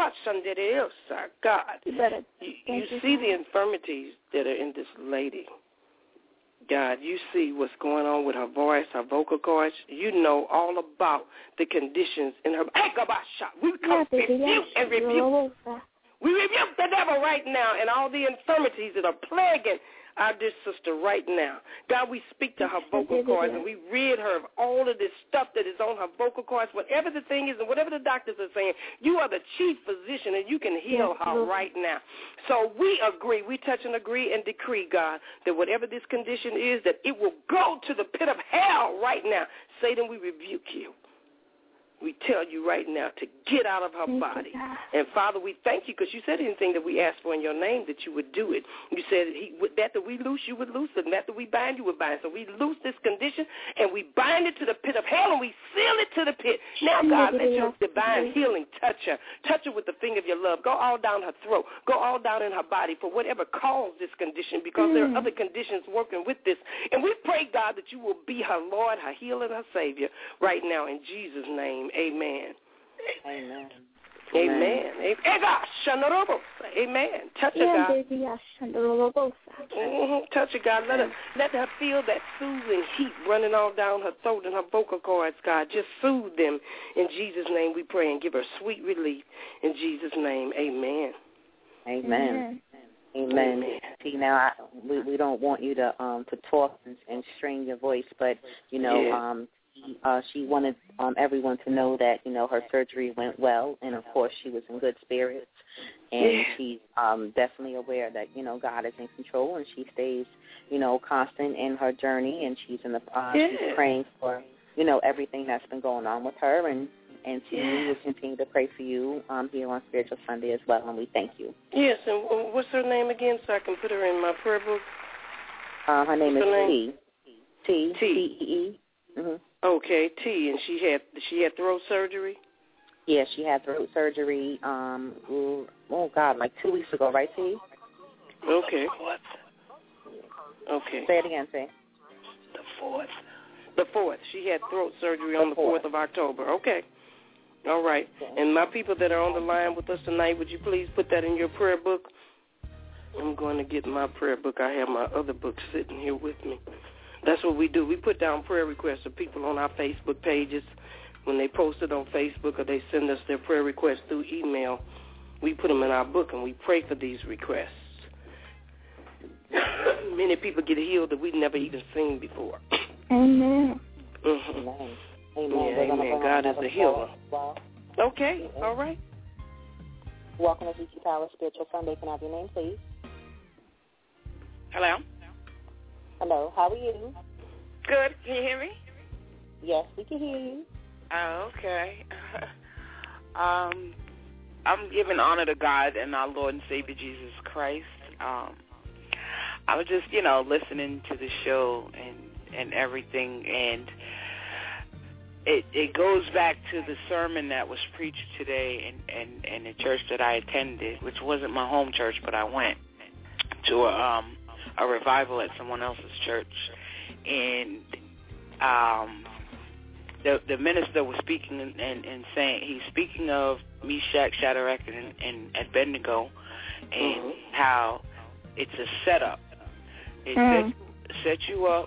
you see the infirmities that are in this lady. God, you see what's going on with her voice, her vocal cords. You know all about the conditions in her. We come rebuke and rebuke. We rebuke the devil right now and all the infirmities that are plaguing our dear sister right now. God, we speak to her vocal cords and we rid her of all of this stuff that is on her vocal cords, whatever the thing is and whatever the doctors are saying. You are the chief physician and you can heal her right now. So we agree, we touch and agree and decree, God, that whatever this condition is, that it will go to the pit of hell right now. Satan, we rebuke you. We tell you right now to get out of her body. And, Father, we thank you because you said anything that we asked for in your name that you would do it. You said that we loose, you would loose it, and that we bind, you would bind. So we loose this condition, and we bind it to the pit of hell, and we seal it to the pit. Now, God, let your divine healing touch her. Touch her with the finger of your love. Go all down her throat. Go all down in her body for whatever caused this condition because there are other conditions working with this. And we pray, God, that you will be her Lord, her healer, and her Savior right now in Jesus' name. Amen. Amen. Amen. Amen. Touch her, God. Touch her, God. Let her feel that soothing heat running all down her throat and her vocal cords, God. Just soothe them. In Jesus' name we pray and give her sweet relief. In Jesus' name, amen. Amen. Amen. See, now we don't want you to talk and strain your voice, but you know, she wanted everyone to know that her surgery went well, and of course she was in good spirits, and she's definitely aware that God is in control, and she stays constant in her journey, and she's in the she's praying for everything that's been going on with her, and we will continue to pray for you here on Spiritual Sunday as well, and we thank you. Yes, and what's her name again so I can put her in my prayer book? Her name is T-E-E. Mm-hmm. Okay, T, and she had throat surgery? Yeah, she had throat surgery, like 2 weeks ago, right, T? Okay. Okay. Say it again, T. The 4th. She had throat surgery on the 4th of October. Okay. All right. And my people that are on the line with us tonight, would you please put that in your prayer book? I'm going to get my prayer book. I have my other book sitting here with me. That's what we do. We put down prayer requests of people on our Facebook pages. When they post it on Facebook or they send us their prayer requests through email, we put them in our book and we pray for these requests. Many people get healed that we've never even seen before. Amen. Mm-hmm. Amen. Amen. God is a healer. Okay. All right. Welcome to GT Power Spiritual Sunday. Can I have your name, please? Hello. Hello. How are you? Good. Can you hear me? Yes, we can hear you. Oh, okay. I'm giving honor to God and our Lord and Savior Jesus Christ. I was just, listening to the show and everything, and it goes back to the sermon that was preached today in the church that I attended, which wasn't my home church, but I went to a revival at someone else's church, and the minister was speaking and saying, he's speaking of Meshach, Shadrach, and Abednego, and how it's a setup. It set you up,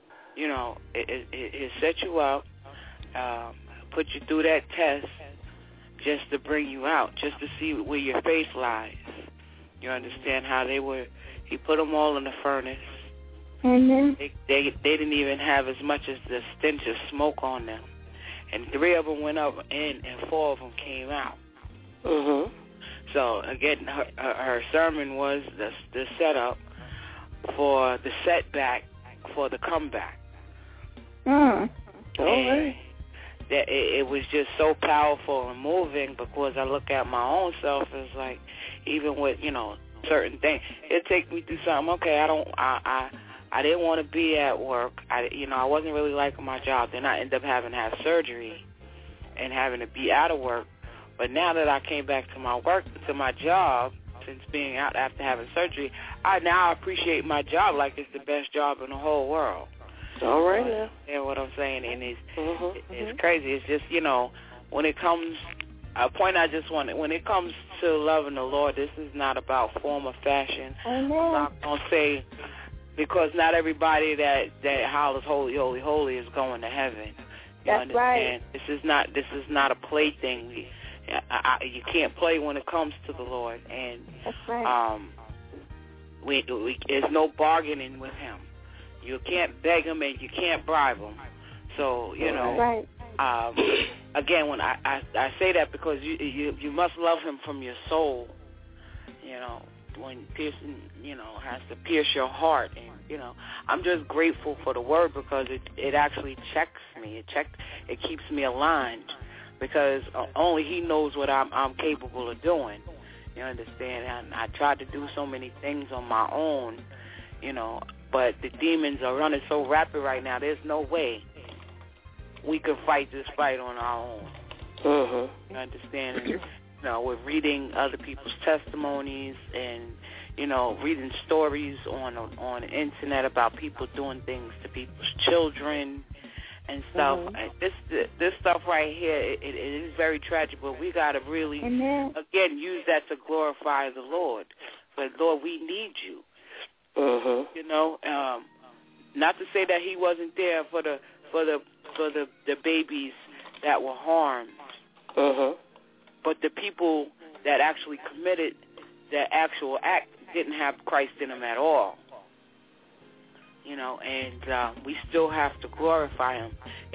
it set you up, put you through that test just to bring you out, just to see where your faith lies. You understand how he put them all in the furnace. Mm-hmm. They didn't even have as much as the stench of smoke on them. And 3 of them went up in, and 4 of them came out. Mm-hmm. So, again, her sermon was the setup for the setback for the comeback. All right. It was just so powerful and moving because I look at my own self as like, even with, certain things, it take me through something. Okay, I didn't want to be at work. I wasn't really liking my job. Then I ended up having to have surgery and having to be out of work. But now that I came back to my job, since being out after having surgery, I now appreciate my job like it's the best job in the whole world. All right now. You know what I'm saying? And it's crazy. It's just, when it comes, a point I just wanted, when it comes to loving the Lord, this is not about form or fashion. I'm not going to say, because not everybody that hollers holy, holy, holy is going to heaven. You That's understand? right. This is not a plaything. you can't play when it comes to the Lord, and that's right. There's no bargaining with Him. You can't beg Him and you can't bribe Him. So right. Again, when I say that because you must love Him from your soul. When piercing, has to pierce your heart, and I'm just grateful for the Word because it actually checks me. It keeps me aligned because only He knows what I'm capable of doing. You understand? And I tried to do so many things on my own, but the demons are running so rapid right now. There's no way we could fight this fight on our own. Mm-hmm. You understand? And, we're reading other people's testimonies and, reading stories on the internet about people doing things to people's children and stuff. And this stuff right here, it is very tragic, but we got to really, again, use that to glorify the Lord. But, Lord, we need you. Not to say that He wasn't there for the babies that were harmed, but the people that actually committed that actual act didn't have Christ in them at all. And we still have to glorify Him.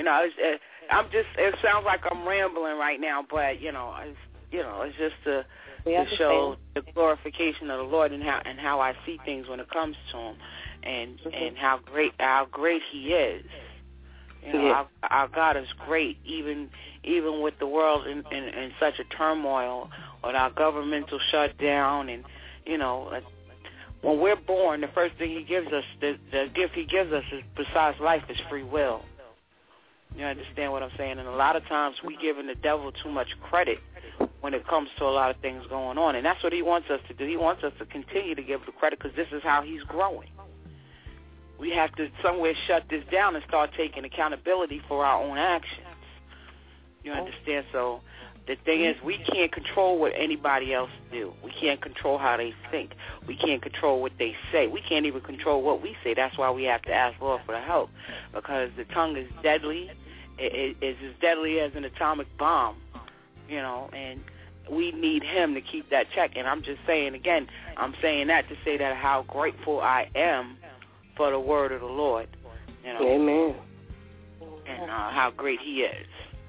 It sounds like I'm rambling right now, but it's just to show the glorification of the Lord and how I see things when it comes to Him, and how great He is. Our God is great, even with the world in such a turmoil, with our governmental shutdown, and when we're born, the first thing He gives us, the gift He gives us, is besides life, is free will. You understand what I'm saying? And a lot of times we giving the devil too much credit when it comes to a lot of things going on, and that's what he wants us to do. He wants us to continue to give the credit because this is how He's growing. We have to somewhere shut this down and start taking accountability for our own actions. You understand? So the thing is, we can't control what anybody else do. We can't control how they think. We can't control what they say. We can't even control what we say. That's why we have to ask Lord for the help, because the tongue is deadly. It is as deadly as an atomic bomb, and we need Him to keep that check. And I'm just saying, again, I'm saying that to say that how grateful I am for the word of the Lord, Amen. And how great He is.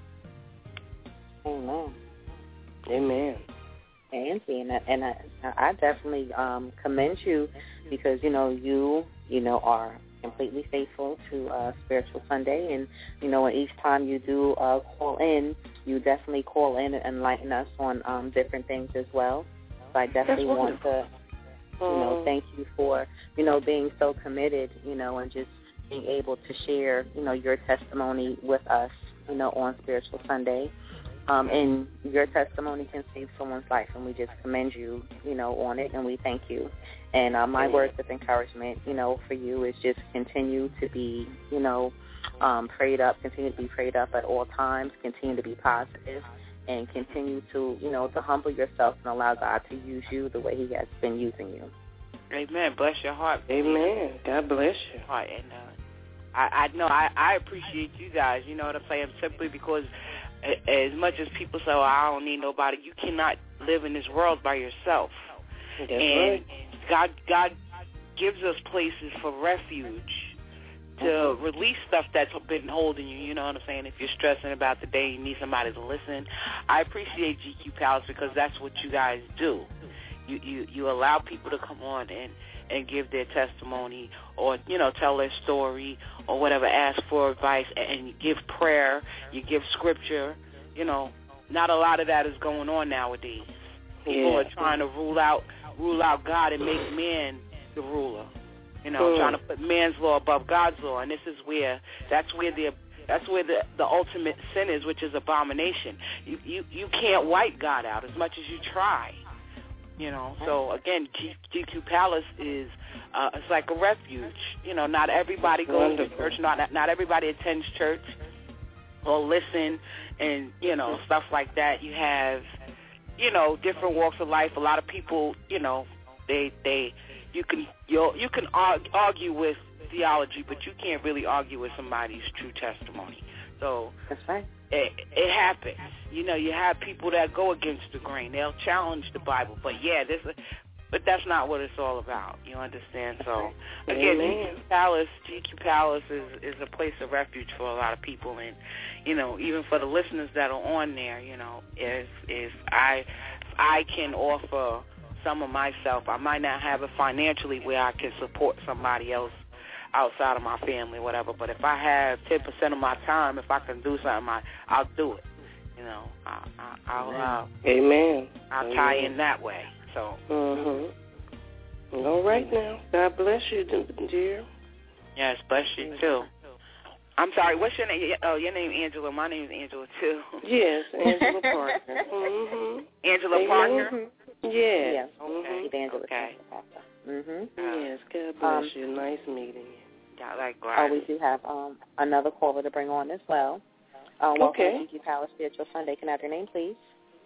Amen. Amen. Auntie, and I definitely commend you because you are completely faithful to Spiritual Sunday, and and each time you do call in, you definitely call in and enlighten us on different things as well. So I definitely want to thank you for being so committed, and just being able to share your testimony with us on Spiritual Sunday. And your testimony can save someone's life, and we just commend you, on it, and we thank you. And my words of encouragement, for you is just continue to be, prayed up, continue to be prayed up at all times, continue to be positive, and continue to, to humble yourself and allow God to use you the way He has been using you. Amen. Bless your heart. Amen. God bless you. Heart. And I know I appreciate you guys, you know what I'm saying, simply because as much as people say, I don't need nobody, you cannot live in this world by yourself. That's and right. God gives us places for refuge to release stuff that's been holding you, you know what I'm saying? If you're stressing about the day, you need somebody to listen. I appreciate GQ Palace because that's what you guys do. You allow people to come on and give their testimony or, tell their story or whatever, ask for advice, and you give prayer, you give scripture. Not a lot of that is going on nowadays. People are trying to rule out God and make man the ruler. Trying to put man's law above God's law, and that's where the ultimate sin is, which is abomination. You can't wipe God out as much as you try. So again, GQ Palace is it's like a refuge. Not everybody goes to church. Not everybody attends church or listen, and stuff like that. You have different walks of life. A lot of people, you can argue with theology, but you can't really argue with somebody's true testimony. So that's right. It happens. you have people that go against the grain. They'll challenge the Bible. But, but that's not what it's all about. You understand? So, again, GQ Palace is a place of refuge for a lot of people. And, even for the listeners that are on there, if I can offer some of myself, I might not have it financially where I can support somebody else outside of my family, whatever. But if I have 10% of my time, if I can do something, I'll do it. I'll tie in that way. So. All right now. God bless you, dear. Yes, bless you too. I'm sorry. What's your name? Oh, your name is Angela. My name is Angela too. Yes, Angela Partner. Angela Partner. Yes. Okay. Okay. Yes. God bless you. Nice meeting you. Yeah, likewise. We do have another caller to bring on as well. Welcome to GQ Palace Spiritual Sunday. Can I have your name, please?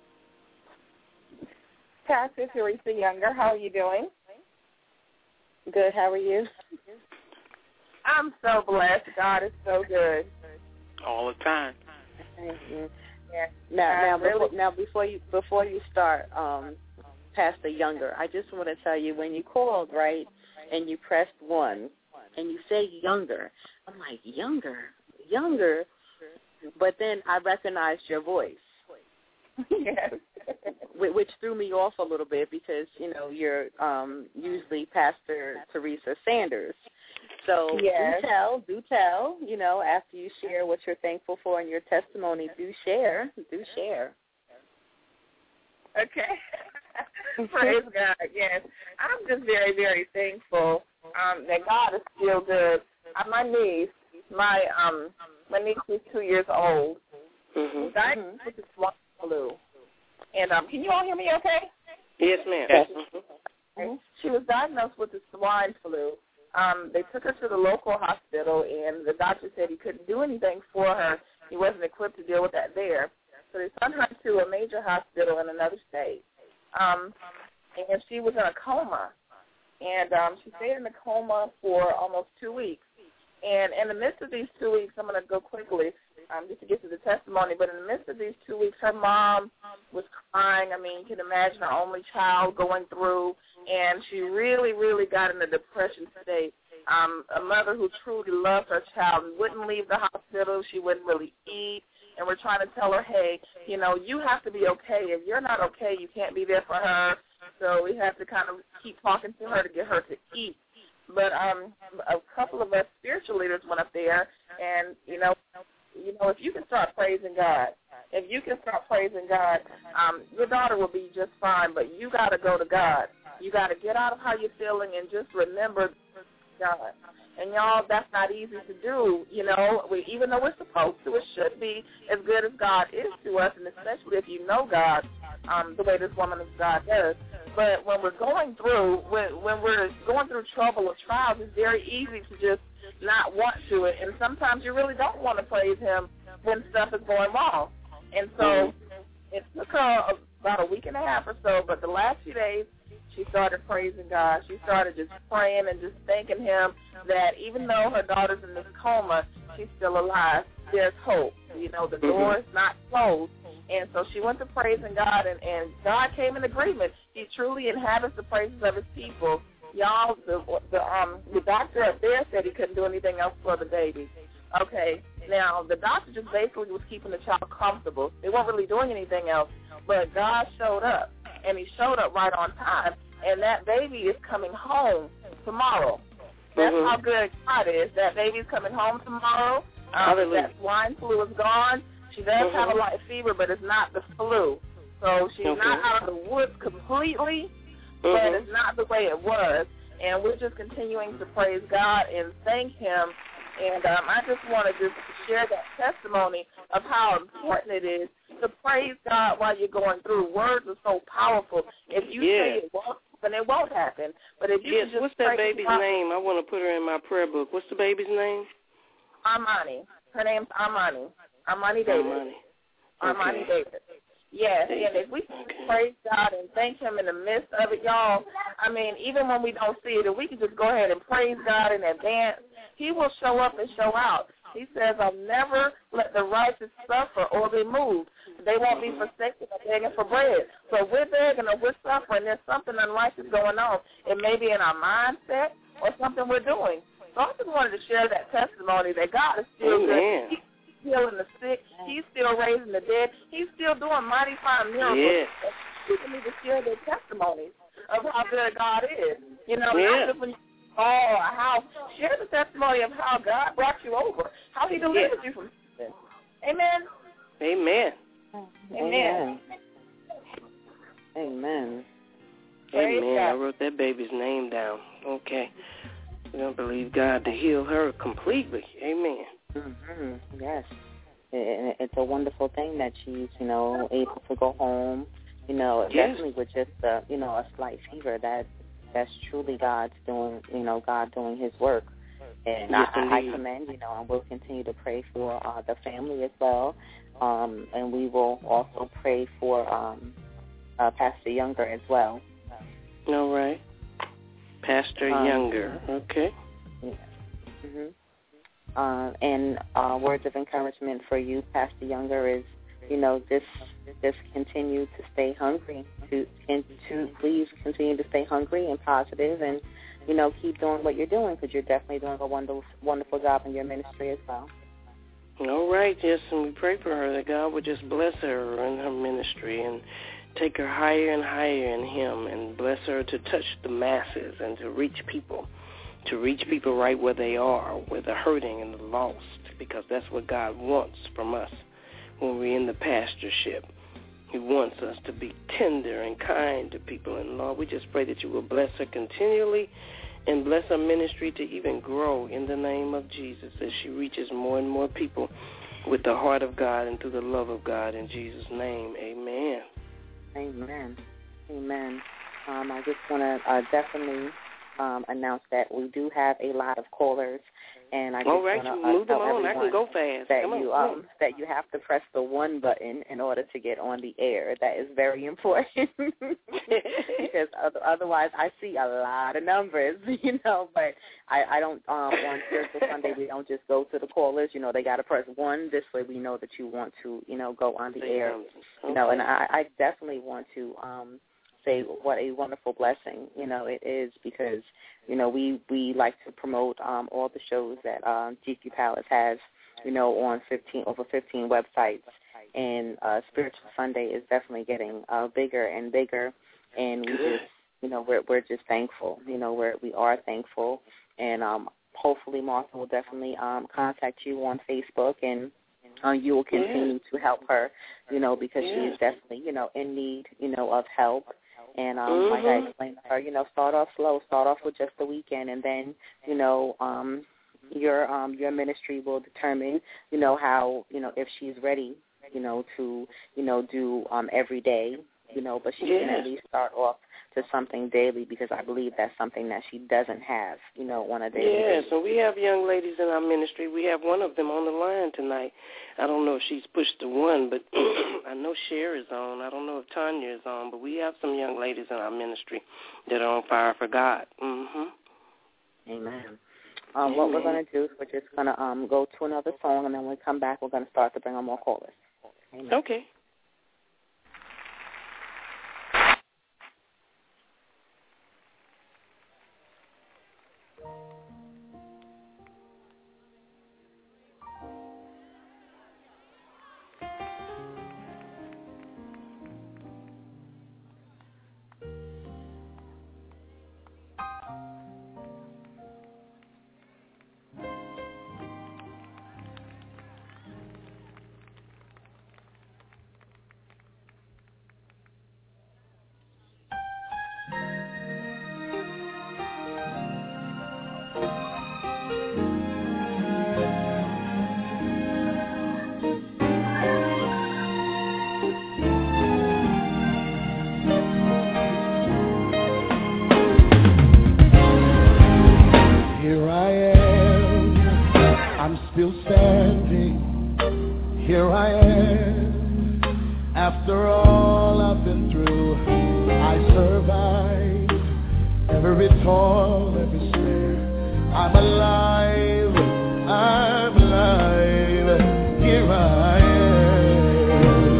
Pastor Teresa Younger. How are you doing? Good. How are you? I'm so blessed. God is so good. All the time. Now, before you start, Pastor Younger, I just want to tell you, when you called, right, and you pressed 1, and you say younger, I'm like, younger, but then I recognized your voice. Yes. Which threw me off a little bit because, you're usually Pastor Teresa Sanders. So do tell, after you share what you're thankful for in your testimony, do share. Okay. Praise God, yes. I'm just very, very thankful that God is still good. My niece is 2 years old. Was diagnosed with the swine flu. And can you all hear me okay? Yes, ma'am. Yes. She was diagnosed with the swine flu. They took her to the local hospital, and the doctor said he couldn't do anything for her. He wasn't equipped to deal with that there. So they sent her to a major hospital in another state. And she was in a coma. And she stayed in a coma for almost 2 weeks. And in the midst of these 2 weeks, I'm going to go quickly just to get to the testimony, but in the midst of these 2 weeks, her mom was crying. I mean, you can imagine her only child going through, and she really, really got in a depression state. A mother who truly loved her child wouldn't leave the hospital. She wouldn't really eat, and we're trying to tell her, hey, you have to be okay. If you're not okay, you can't be there for her. So we have to kind of keep talking to her to get her to eat. But a couple of us spiritual leaders went up there, and, if you can start praising God, your daughter will be just fine, but you got to go to God. You got to get out of how you're feeling and just remember God. And, y'all, that's not easy to do, even though we're supposed to. It should be as good as God is to us, and especially if you know God the way this woman of God does. But when we're going through, when we're going through trouble or trials, it's very easy to just not want to it. And sometimes you really don't want to praise him when stuff is going wrong. And so it took her about a week and a half or so, but the last few days she started praising God. She started just praying and just thanking him that even though her daughter's in this coma, she's still alive. There's hope. The door is not closed. And so she went to praising God, and God came in agreement. He truly inhabits the praises of his people. Y'all, the doctor up there said he couldn't do anything else for the baby. Okay, now the doctor just basically was keeping the child comfortable. They weren't really doing anything else, but God showed up, and he showed up right on time, and that baby is coming home tomorrow. That's how good God is. That baby's coming home tomorrow. That swine flu is gone. She does have a light fever, but it's not the flu. So she's not out of the woods completely, but it's not the way it was. And we're just continuing to praise God and thank him. And I just want to just share that testimony of how important it is to praise God while you're going through. Words are so powerful. If you say it won't happen, it won't happen. But if you just what's that baby's name? I want to put her in my prayer book. What's the baby's name? Armani. Her name's Armani. Armani Davis. Armani Davis. Yes, and if we praise God and thank him in the midst of it, y'all, I mean, even when we don't see it, if we can just go ahead and praise God in advance, he will show up and show out. He says, I'll never let the righteous suffer or be moved. They won't be forsaken or begging for bread. So if we're begging or we're suffering, there's something unrighteous going on. It may be in our mindset or something we're doing. So I just wanted to share that testimony that God is still good. He's healing the sick. He's still raising the dead. He's still doing mighty fine miracles. Yes. People need to share their testimonies of how good God is. You know, not just when you how share the testimony of how God brought you over, how He delivered you from sin. Amen. Amen. Amen. Amen. Amen. I wrote that baby's name down. Okay. We're going to believe God to heal her completely. Amen. Mm-hmm. Yes. It's a wonderful thing that she's, able to go home, definitely with just, a slight fever. That's truly God's doing, God doing His work. And yes, I commend, and we'll continue to pray for the family as well. And we will also pray for Pastor Younger as well. All right. Pastor Younger. Okay. Yeah. Mm-hmm. And words of encouragement for you, Pastor Younger, is, just continue to stay hungry, to please continue to stay hungry and positive, and, keep doing what you're doing, because you're definitely doing a wonderful job in your ministry as well. All right, yes, and we pray for her that God would just bless her in her ministry and take her higher and higher in Him, and bless her to touch the masses and to reach people right where they are, where they're hurting and the lost, because that's what God wants from us when we're in the pastorship. He wants us to be tender and kind to people. And, Lord, we just pray that you will bless her continually and bless her ministry to even grow in the name of Jesus as she reaches more and more people with the heart of God and through the love of God. In Jesus' name, amen. Amen. Amen. I just want to definitely announce that we do have a lot of callers, and I just want to tell everyone I can go fast. that you have to press the 1 button in order to get on the air. That is very important because otherwise I see a lot of numbers, but I don't on Spiritual Sunday we don't just go to the callers. They got to press 1. This way we know that you want to go on the air. And I definitely want to say what a wonderful blessing, it is, because, we like to promote all the shows that GQ Palace has, on over 15 websites, and Spiritual Sunday is definitely getting bigger and bigger, and we just, we're just thankful, we are thankful, and hopefully Martha will definitely contact you on Facebook, and you will continue to help her, because she's definitely, in need, of help. And like I explained to her, start off slow, start off with just the weekend, and then, your ministry will determine, how, if she's ready, to, do every day, but she can at least start off to something daily, because I believe that's something that she doesn't have, on a daily basis. Yeah, so we have young ladies in our ministry. We have one of them on the line tonight. I don't know if she's pushed the 1, but I know Cher is on. I don't know if Tanya is on, but we have some young ladies in our ministry that are on fire for God. Mm-hmm. Amen. What we're going to do is we're just going to go to another song, and then when we come back, we're going to start to bring on more callers. Amen. Okay. Still standing, here I am. After all I've been through, I survived every toil, every snare. I'm alive, I'm alive. alive. Here I am.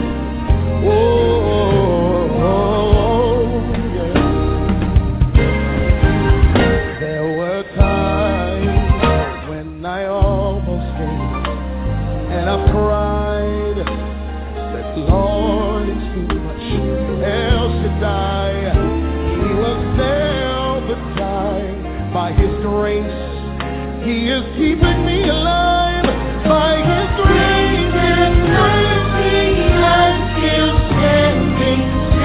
Yeah. There were times when I almost gave, and I cried that, Lord, it's too much. El Shaddai, He was there the time. By His grace, He is keeping me alive. By His grace and mercy, I'm still standing.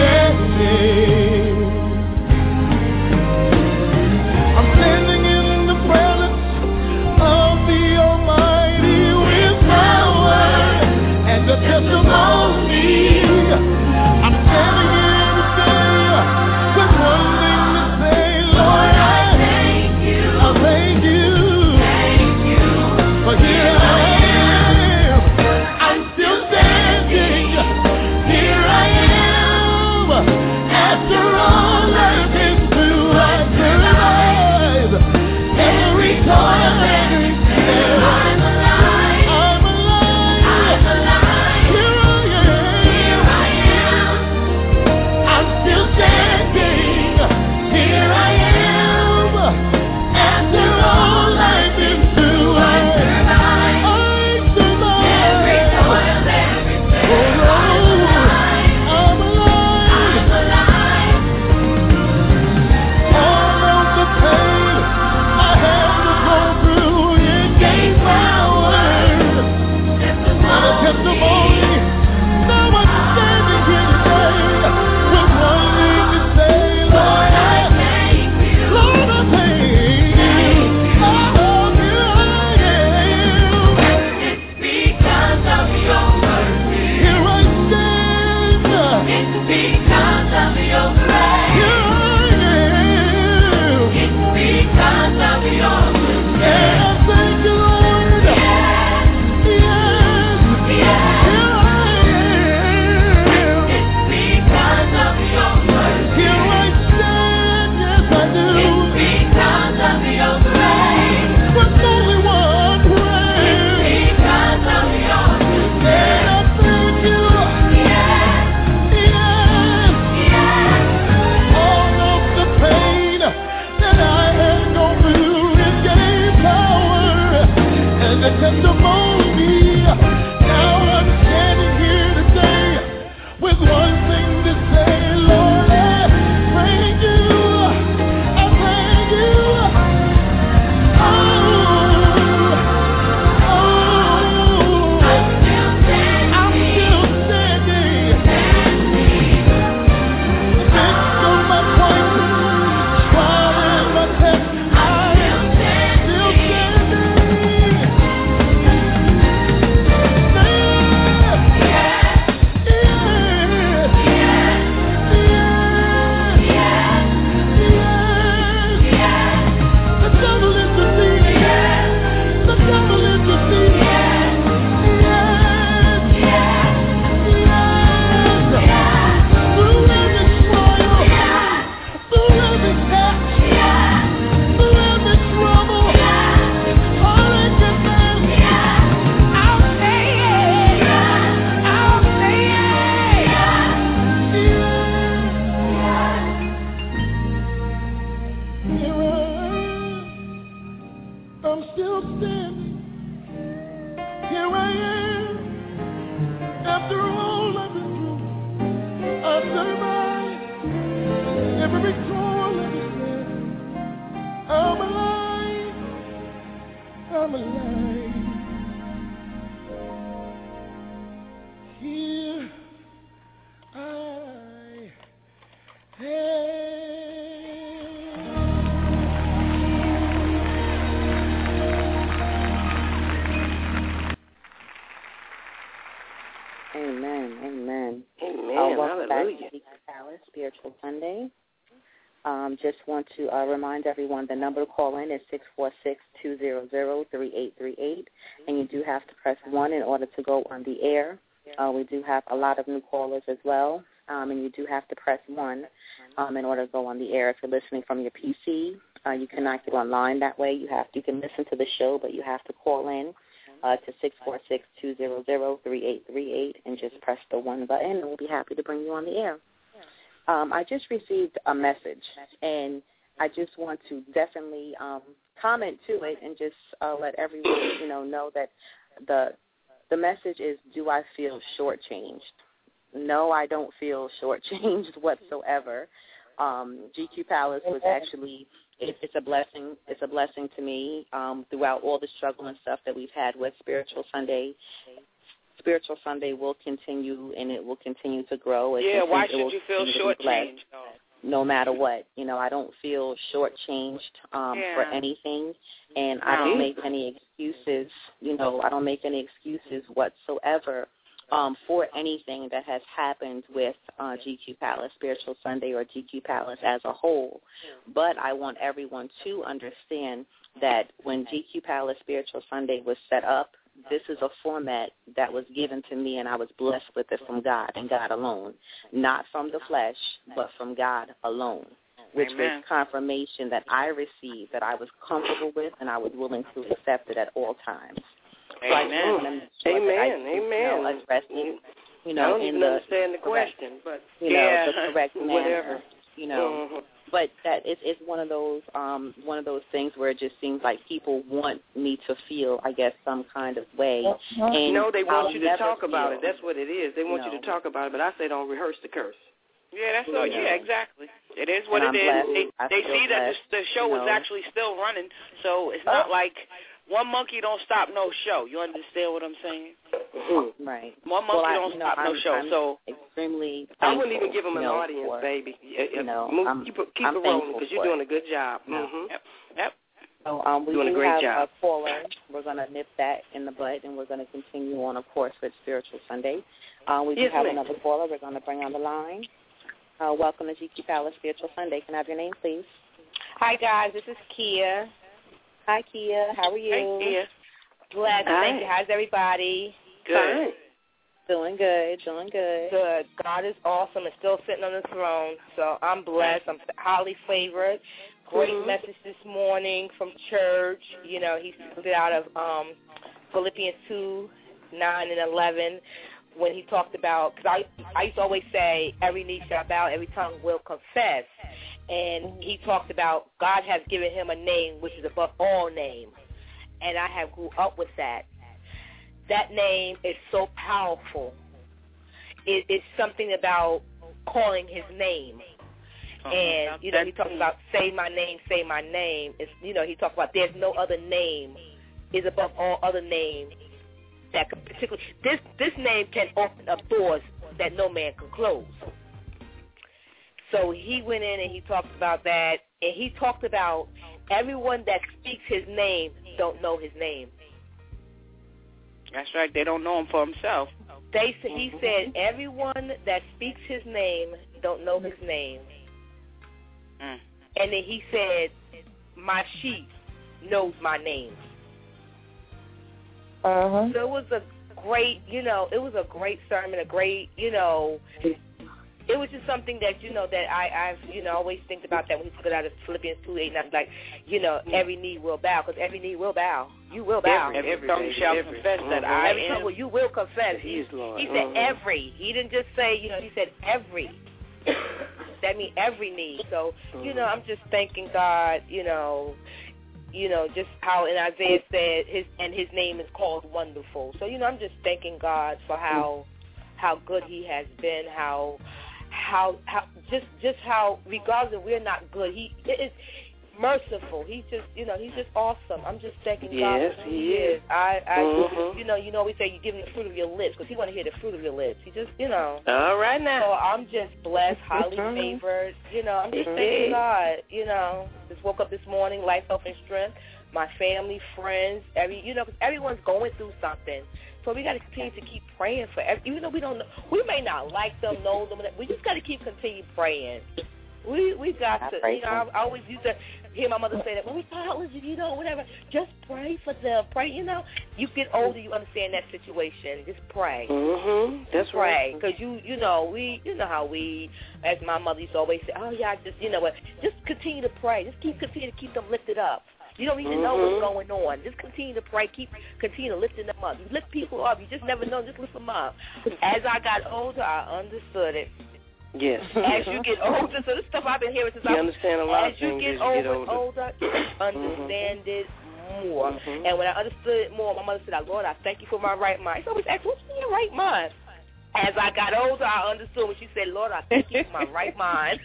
I'm standing in the presence of the Almighty with power and the testimony. I'm standing here today with one thing to say, Lord, I thank you. For here I am. I'm still standing. Here I am. After all I've been through, I survived every toil, every fear. I'm alive. Here I am. I'm still standing. Here I am. After all I've been through, I survived every toil, every fear. I'm alive. All of the pain I had to go through, it gave power and a testimony. Now I'm standing here today with one thing to say, Lord, I thank you. Lord, I thank you. Oh, here I am. It's because of your mercy. Here I stand. It's because of your grace. Here I am. It's because of your goodness. And I thank you, Lord. Yes. Here I am. It's because of your mercy. Here I stand. Yes, I do. It's because of your grace. With only one prayer. It's because of your goodness. And I thank you. Yes. All of the pain that I had gone through, it gave power and the testimony. Now I'm standing here today with one thing to say, Lord, I thank you. I thank you. I'm still standing. Midst of my crisis, trial and my test, I'm still standing. The devil is defeated. The devil is defeated. Through every trial, through every test, through every trouble, heartache and pain, I'll say it. I'll say it. Here I am. I'm still standing. Here I am. After all I've been through, I survived every toil, every sin. I'm alive. I'm alive. Here I Amen. Amen. Welcome back Hallelujah. to the Palace Spiritual Sunday. Just want to remind everyone the number to call in is 646-200-3838, and you do have to press 1 in order to go on the air. We do have a lot of new callers as well, and you do have to press 1 in order to go on the air. If you're listening from your PC, you cannot get online that way. You can listen to the show, but you have to call in to 646-200-3838 and just press the 1 button, and we'll be happy to bring you on the air. I just received a message, and I just want to definitely comment to it and just let everyone know that the message is, do I feel shortchanged? No, I don't feel shortchanged whatsoever. GQ Palace was actually it's a blessing. It's a blessing to me throughout all the struggle and stuff that we've had with Spiritual Sunday. Spiritual Sunday will continue, and it will continue to grow. Why should you feel shortchanged? No matter what, I don't feel shortchanged for anything, and I don't make any excuses. I don't make any excuses whatsoever for anything that has happened with GQ Palace, Spiritual Sunday, or GQ Palace as a whole. But I want everyone to understand that when GQ Palace Spiritual Sunday was set up, this is a format that was given to me, and I was blessed with it from God and God alone, not from the flesh, but from God alone, which was confirmation that I received, that I was comfortable with, and I was willing to accept it at all times. Amen. Amen. Address it, I don't even understand the question, but the correct manner, whatever. But that it's one of those things where it just seems like people want me to feel, I guess, some kind of way. And no, they want you to talk about it. That's what it is. They want you to talk about it, but I say don't rehearse the curse. Yeah, that's so. Yeah, exactly. It is what it is. They see that the show is actually still running, so it's not like one monkey don't stop no show. You understand what I'm saying? Mm-hmm. Right. One monkey don't stop no show. So extremely. I wouldn't even give them an audience, baby. Keep it rolling because you're doing a good job. Mm-hmm. Yep. So we doing do a great have job. a caller. We're going to nip that in the bud, and we're going to continue on, of course, with Spiritual Sunday. We do have another caller we're going to bring on the line. Welcome to GQ Palace Spiritual Sunday. Can I have your name, please? Hi, guys. This is Kia. Hi, Kia. How are you? Hey, Kia. Glad to thank you. How's everybody? Good. Fine. Doing good. Good. God is awesome and still sitting on the throne. So I'm blessed. I'm highly favored. Great message this morning from church. He split out of Philippians 2, 9 and 11 when he talked about, because I used to always say, every knee shall bow, every tongue will confess. And he talked about God has given him a name which is above all names. And I have grew up with that. That name is so powerful. It's something about calling his name. And, he talks about say my name. It's, he talks about there's no other name is above all other names that could particularly, this name can open up doors that no man can close. So he went in and he talked about that, and he talked about everyone that speaks his name don't know his name. That's right. They don't know him for himself. He said everyone that speaks his name don't know his name. And then he said, my sheep knows my name. So it was a great, it was a great sermon, a great, it was just something that, that I've always think about that when he took it out of Philippians 2:8, and I'm like, every knee will bow, because every knee will bow. You will bow. Every tongue shall confess that I am. Well, you will confess. He is Lord. He said every. He didn't just say, he said every. That means every knee. So, I'm just thanking God, just how in Isaiah said, his name is called Wonderful. So, I'm just thanking God for how good he has been, how regardless if we're not good, he is merciful. He's just, he's just awesome. I'm just thanking God for who he is. We say you give him the fruit of your lips because he want to hear the fruit of your lips. He just, All right now. So I'm just blessed, highly favored. I'm just thanking God. Just woke up this morning, life, health, and strength. My family, friends, because everyone's going through something. So we got to continue to keep praying for even though we don't know, we may not like them, know them, we just got to continue praying. We got to, I always used to hear my mother say that, when we toddlers, whatever, just pray for them. Pray, you get older, you understand that situation. Just pray. That's right. Because you know how we, as my mother used to always say, just continue to pray. Just continue to keep them lifted up. You don't even know what's going on. Just continue to pray. Continue lifting them up. You lift people up. You just never know. Just lift them up. As I got older, I understood it. Yes. As you get older, so this stuff I've been hearing since I was. Understand a lot as of you things get as older, you get older. Understand it more. And when I understood it more, my mother said, Lord, I thank you for my right mind. So I always asked, what's in your right mind? As I got older, I understood when she said, Lord, I thank you for my right mind.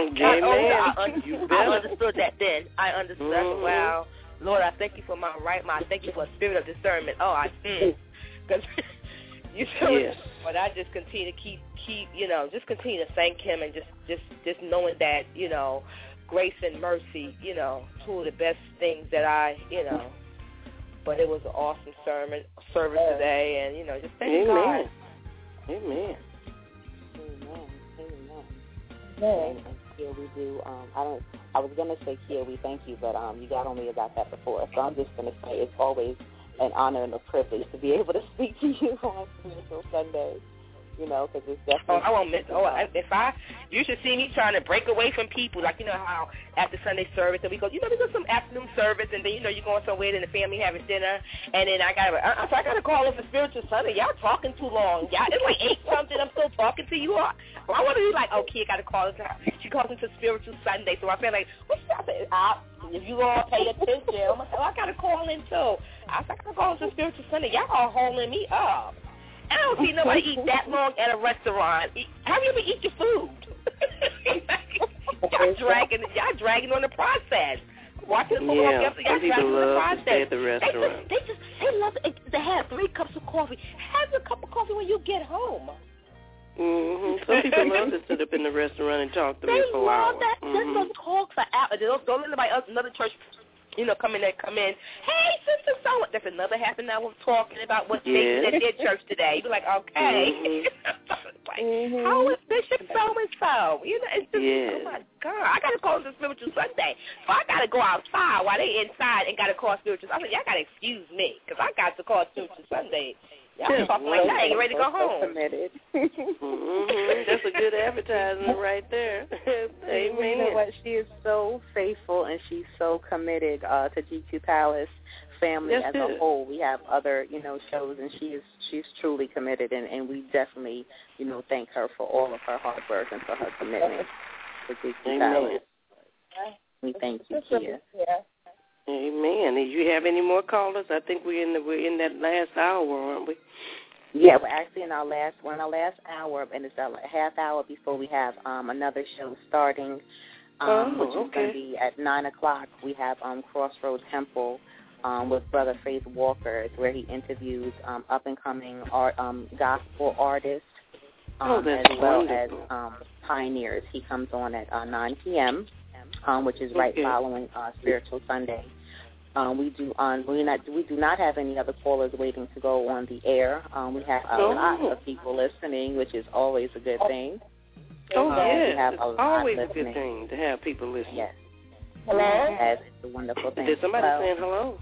I understood that then. I understood. Wow. Lord, I thank you for my right mind. I thank you for a spirit of discernment. Oh, because you know, but I just continue to keep, just continue to thank him and just knowing that, grace and mercy, two of the best things that but it was an awesome service today, and, just thank God. Amen. And here we do. I was gonna say, Kia, we thank you, but you got on me about that before, so I'm just gonna say it's always an honor and a privilege to be able to speak to you on Spiritual Sunday. Because it's definitely. I won't miss. You should see me trying to break away from people. Like, how after Sunday service, and we go some afternoon service, and then, you're going somewhere, and the family having dinner, and then I got to call it for Spiritual Sunday. Y'all talking too long. Y'all, it's like 8-something. I'm still talking to you all. Well, I want to be like, okay, I got to call it. She calls it to Spiritual Sunday, so I feel like, what's that? If you all pay attention, I'm like, I got to call in too. I got to call it to Spiritual Sunday. Y'all all holding me up. I don't see nobody eat that long at a restaurant. How do you ever eat your food? Y'all dragging on the process. Watching the football games, y'all dragging on the process. Stay at the restaurant. They love to have 3 cups of coffee. Have a cup of coffee when you get home. Some people love to sit up in the restaurant and talk to me for hours. They love that. Just talk for hours. Don't let anybody else, another church, come in. Hey, sister, so that's another half an hour talking about what they did at their church today. You be like, okay. How is Bishop so-and-so? It's just, oh, my God. I got to call it Spiritual Sunday. So I got to go outside while they inside and got to call Spiritual Sunday. Y'all got to excuse me because I got to call Spiritual Sunday. Y'all talking like that. You ready to go home? Committed. That's a good advertisement right there. Amen. You know what? She is so faithful and she's so committed to G2 Palace family as a whole. We have other, shows, and she's truly committed, and we definitely, thank her for all of her hard work and for her commitment to G2 Palace. We thank you, Kia. Amen. Do you have any more callers? I think we're in that last hour, aren't we? Yeah, we're actually in our last hour, and it's a half hour before we have another show starting, which is going to be at 9:00. We have Crossroads Temple with Brother Faith Walker, where he interviews up-and-coming gospel artists as well as pioneers. He comes on at 9 p.m., which is right following Spiritual Sunday. We do not have any other callers waiting to go on the air. We have a lot of people listening, which is always a good thing. It's always a good thing to have people listening. Yes. Hello? Yes, it's a wonderful thing. Is somebody saying hello?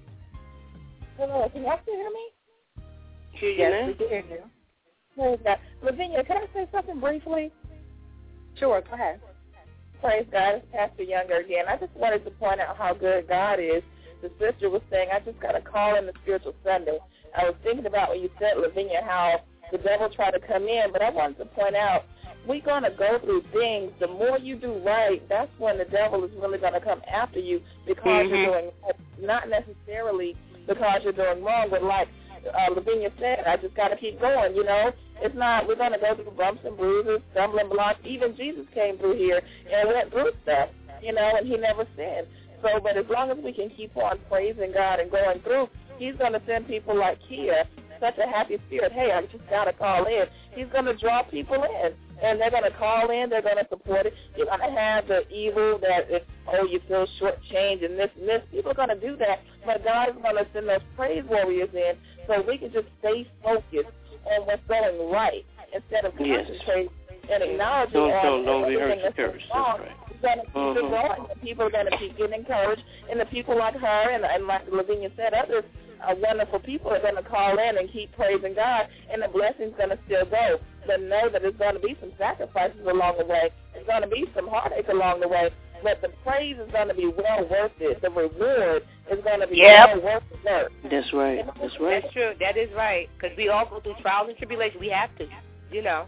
Hello, can y'all still hear me? Hear you yes, now? we can hear you. Praise God. Lavinia, can I say something briefly? Sure, go ahead. Praise God. It's Pastor Younger again. I just wanted to point out how good God is. The sister was saying, I just got a call in the Spiritual Sunday. I was thinking about when you said, Lavinia, how the devil tried to come in, but I wanted to point out, we're going to go through things. The more you do right, that's when the devil is really going to come after you because you're doing right, not necessarily because you're doing wrong, but like Lavinia said, I just got to keep going, It's not, we're going to go through bumps and bruises, stumbling blocks. Even Jesus came through here and went through stuff, and he never sinned. So, but as long as we can keep on praising God and going through, he's going to send people like Kia, such a happy spirit. Hey, I just got to call in. He's going to draw people in, and they're going to call in. They're going to support it. You're going to have the evil that, you feel shortchanged and this and this. People are going to do that, but God is going to send those praise warriors in so we can just stay focused on what's going right instead of concentrating and acknowledging don't rehearse the curse. That's right. Going to keep it going. People are going to keep getting encouraged, and the people like her and like Lavinia said, others wonderful people are going to call in and keep praising God, and the blessing's going to still go. But know that there's going to be some sacrifices along the way. There's going to be some heartache along the way. but the praise is going to be well worth it. The reward is going to be well worth the work. That's right. That's right. That's true. That is right. Because we all go through trials and tribulations. We have to, you know.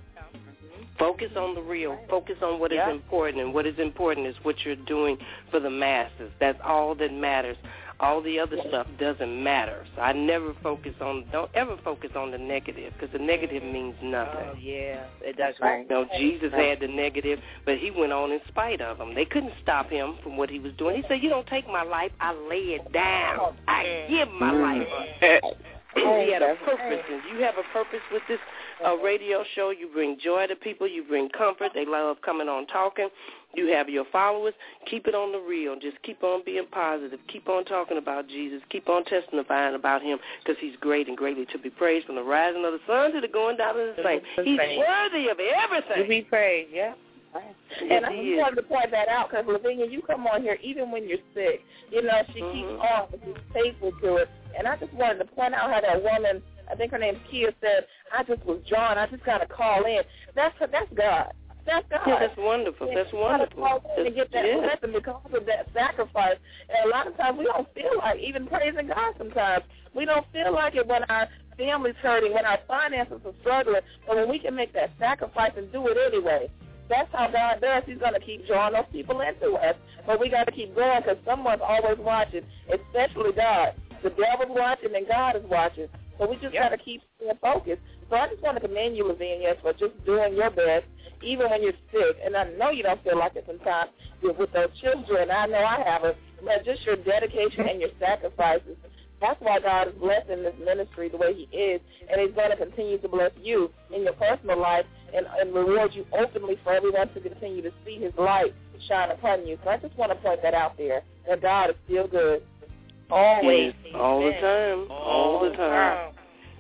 Focus on the real. Focus on what is important, and what is important is what you're doing for the masses. That's all that matters. All the other stuff doesn't matter. So I don't ever focus on the negative, because the negative means nothing. Oh, yeah, it does. Right. You know, Jesus had the negative, but he went on in spite of them. They couldn't stop him from what he was doing. He said, you don't take my life, I lay it down. I give my life up. He had a purpose, and you have a purpose with this radio show. You bring joy to people. You bring comfort. They love coming on talking. You have your followers. Keep it on the real. Just keep on being positive. Keep on talking about Jesus. Keep on testifying about him, because he's great and greatly to be praised, from the rising of the sun to the going down of the same. He's worthy of everything. To be praised, yeah. And I just wanted to point that out, because, Lavinia, you come on here even when you're sick. You know, she keeps on, she's faithful to it. And I just wanted to point out how that woman, I think her name's Kia, said, I just was drawn, I just got to call in. That's God. That's God. Yeah, that's wonderful. That's wonderful. And get that blessing because of that sacrifice. And a lot of times we don't feel like even praising God sometimes. We don't feel like it when our family's hurting, when our finances are struggling, but when we can make that sacrifice and do it anyway. That's how God does. He's going to keep drawing those people into us. But we got to keep going, because someone's always watching, especially God. The devil's watching and God is watching. So we just got to keep staying focused. So I just want to commend you, Lavinia, for just doing your best, even when you're sick. And I know you don't feel like it sometimes with those children. I know I haven't. But just your dedication and your sacrifices. That's why God is blessing this ministry the way he is. And he's going to continue to bless you in your personal life and reward you openly for everyone to continue to see his light shine upon you. So I just want to point that out there, that God is still good. Always. All the time. All the time.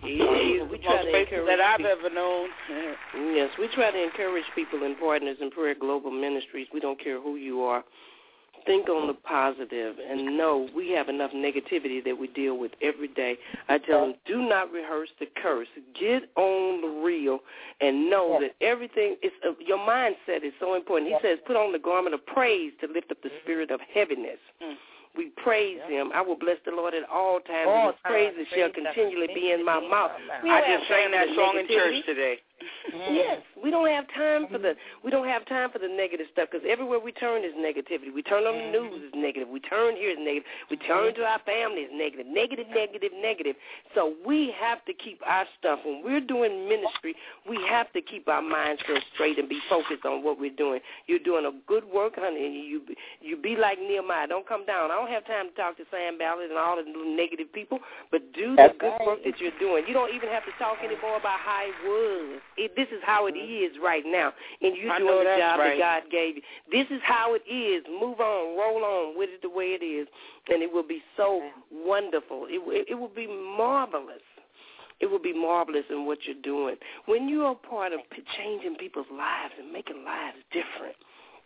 We try to encourage that I've ever known. Yes, we try to encourage people and partners in Prayer Global Ministries. We don't care who you are. Think on the positive and know we have enough negativity that we deal with every day. I tell them, do not rehearse the curse. Get on the real and know that everything is your mindset is so important. He says, put on the garment of praise to lift up the spirit of heaviness. We praise him. I will bless the Lord at all times, and his praises shall continually be in my mouth. I just sang that song in church today. Yes, we don't have time for the negative stuff, because everywhere we turn is negativity. We turn on the news, it's negative. We turn here, it's negative. We turn to our family, it's negative. Negative. So we have to keep our stuff. When we're doing ministry, we have to keep our minds straight and be focused on what we're doing. You're doing a good work, honey, and you be like Nehemiah. Don't come down. I don't have time to talk to Sam Ballard and all the negative people, but do the good work that you're doing. You don't even have to talk anymore about how it was. This is how it is right now, and you're doing the job that God gave you. This is how it is. Move on, roll on with it the way it is, and it will be so wonderful. It will be marvelous. It will be marvelous in what you're doing. When you are part of changing people's lives and making lives different,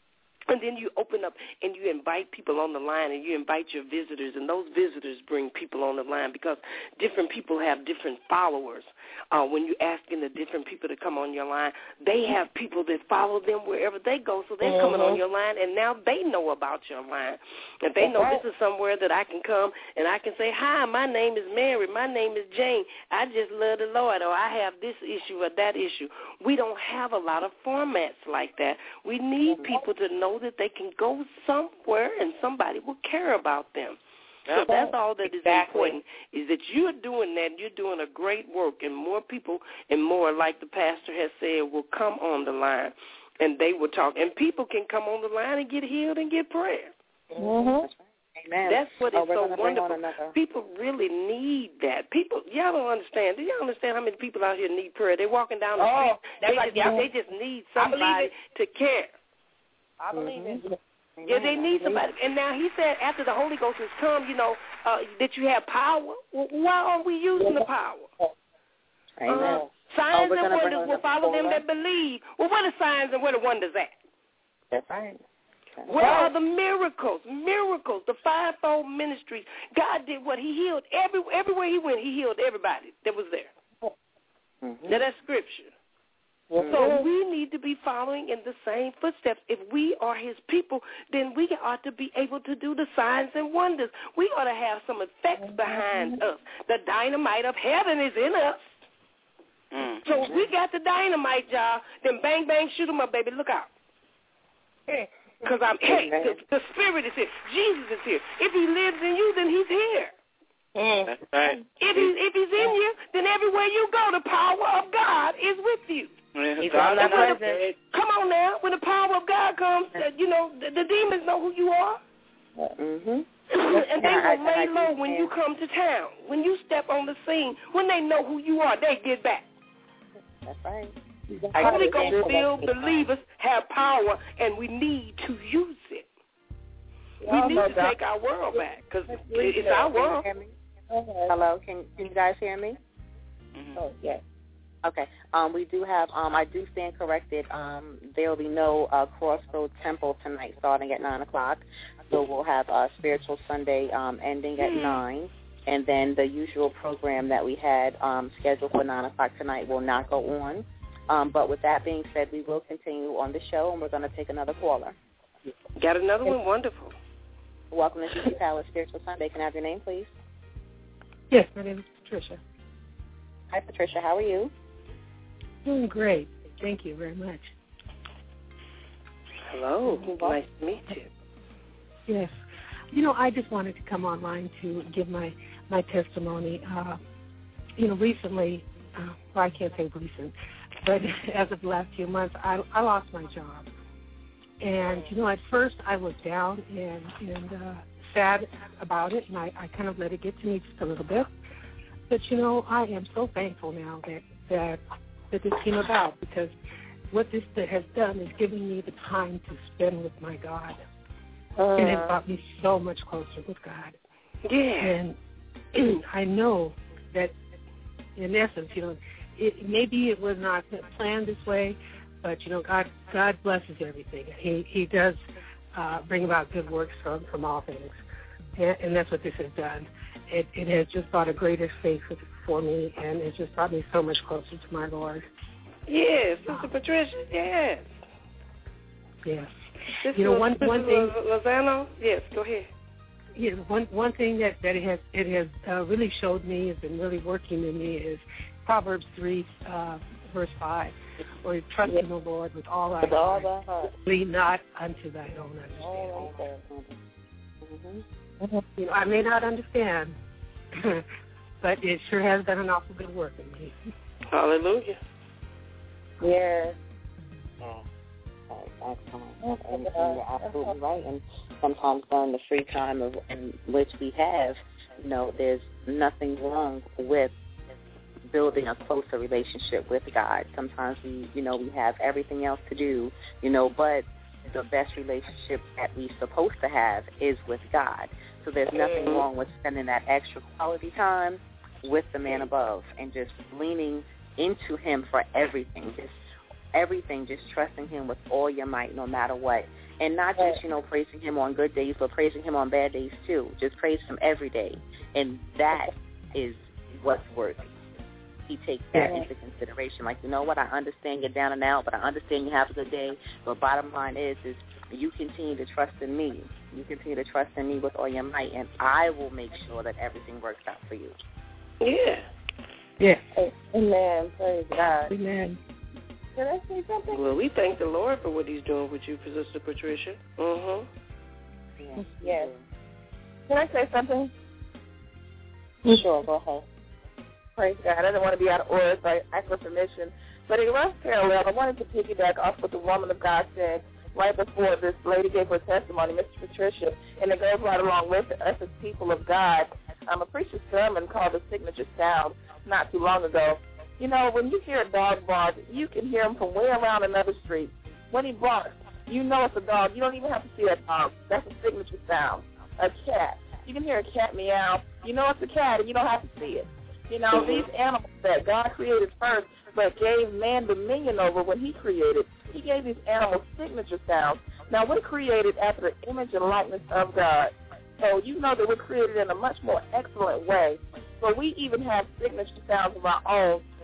and then you open up and you invite people on the line, and you invite your visitors, and those visitors bring people on the line, because different people have different followers. When you're asking the different people to come on your line, they have people that follow them wherever they go, so they're coming on your line, and now they know about your line. And they know this is somewhere that I can come, and I can say, hi, my name is Mary, my name is Jane, I just love the Lord, or I have this issue or that issue. We don't have a lot of formats like that. We need people to know that they can go somewhere and somebody will care about them. So that's all that is important, is that you're doing that. You're doing a great work, and more people and more, like the pastor has said, will come on the line, and they will talk. And people can come on the line and get healed and get prayer. Amen. That's what is so wonderful. People really need that. Y'all don't understand. Do y'all understand how many people out here need prayer? They're walking down the street. They just need somebody to care. I believe it. Yeah, they need somebody. And now he said after the Holy Ghost has come, that you have power. Well, why aren't we using the power? Amen. Signs and wonders will follow them that believe. Well, what are signs and what are wonders at? That's right. Where are the miracles? Miracles, the fivefold ministries. God did what? He healed everywhere he went. He healed everybody that was there. Now, that's scripture. So we need to be following in the same footsteps. If we are his people, then we ought to be able to do the signs and wonders. We ought to have some effects behind us. The dynamite of heaven is in us. So if we got the dynamite, y'all, then bang, bang, shoot 'em up, baby. Look out. Because the Spirit is here. Jesus is here. If he lives in you, then he's here. That's right. If he's in you, then everywhere you go, the power of God is with you. Come on now. When the power of God comes, the demons know who you are. And they will lay low when you come to town. When you step on the scene, when they know who you are, they get back. That's right. Holy Ghost-filled believers have power, and we need to use it. We need to take our world back, because it's our world. Hello, can you guys hear me? Oh, yes. Okay. We do have, I do stand corrected. There will be no Crossroad Temple tonight starting at 9 o'clock. So we'll have Spiritual Sunday ending at 9. And then the usual program that we had scheduled for 9 o'clock tonight will not go on. But with that being said, we will continue on the show, and we're going to take another caller. Got another one? Wonderful. Welcome to CC Palace Spiritual Sunday. Can I have your name, please? Yes, my name is Patricia. Hi, Patricia. How are you? Doing great. Thank you very much. Hello. Nice to meet you. Yes. I just wanted to come online to give my testimony. Recently, well, I can't say recent, but as of the last few months, I lost my job. And, at first I was down and sad about it, and I kind of let it get to me just a little bit. But, I am so thankful now that this came about, because what this has done is given me the time to spend with my God. And it brought me so much closer with God. Yeah. And I know that, in essence, maybe it was not planned this way, but, God blesses everything. He does bring about good works from all things. And that's what this has done. It has just brought a greater faith for me, and it's just brought me so much closer to my Lord. Yes, Sister Patricia, yes. Yes. One thing. Lozano? Yes, go ahead. Yeah, one thing that it has really showed me, has been really working in me, is Proverbs 3, verse 5, where you trust in the Lord with all thy heart, lean not unto thine own understanding. I may not understand, but it sure has done an awful good work in me. Hallelujah. Yeah. And you're absolutely right. And sometimes during the free time in which we have, there's nothing wrong with building a closer relationship with God. Sometimes we have everything else to do, but the best relationship that we're supposed to have is with God. So there's nothing wrong with spending that extra quality time with the man above and just leaning into him for everything. Just trusting him with all your might, no matter what. And not just, praising him on good days, but praising him on bad days too. Just praise him every day. And that is what's worthy. He takes that into consideration. Like, what, I understand you're down and out, but I understand you have a good day. But bottom line is you continue to trust in me. You continue to trust in me with all your might, and I will make sure that everything works out for you. Yeah. Yeah. Amen. Praise God. Amen. Can I say something? Well, we thank the Lord for what he's doing with you, Sister Patricia. Yes. Can I say something? Sure, go ahead. Praise God. I didn't want to be out of order, so I asked for permission. But it runs parallel. I wanted to piggyback off what the woman of God said right before this lady gave her testimony, Mr. Patricia, and it goes right along with us as people of God. I preached a sermon called The Signature Sound not too long ago. When you hear a dog bark, you can hear him from way around another street. When he barks, you know it's a dog. You don't even have to see that dog. That's a signature sound. A cat. You can hear a cat meow. You know it's a cat, and you don't have to see it. These animals that God created first but gave man dominion over when he created, he gave these animals signature sounds. Now, we're created after the image and likeness of God. So that we're created in a much more excellent way. So we even have signature sounds of our own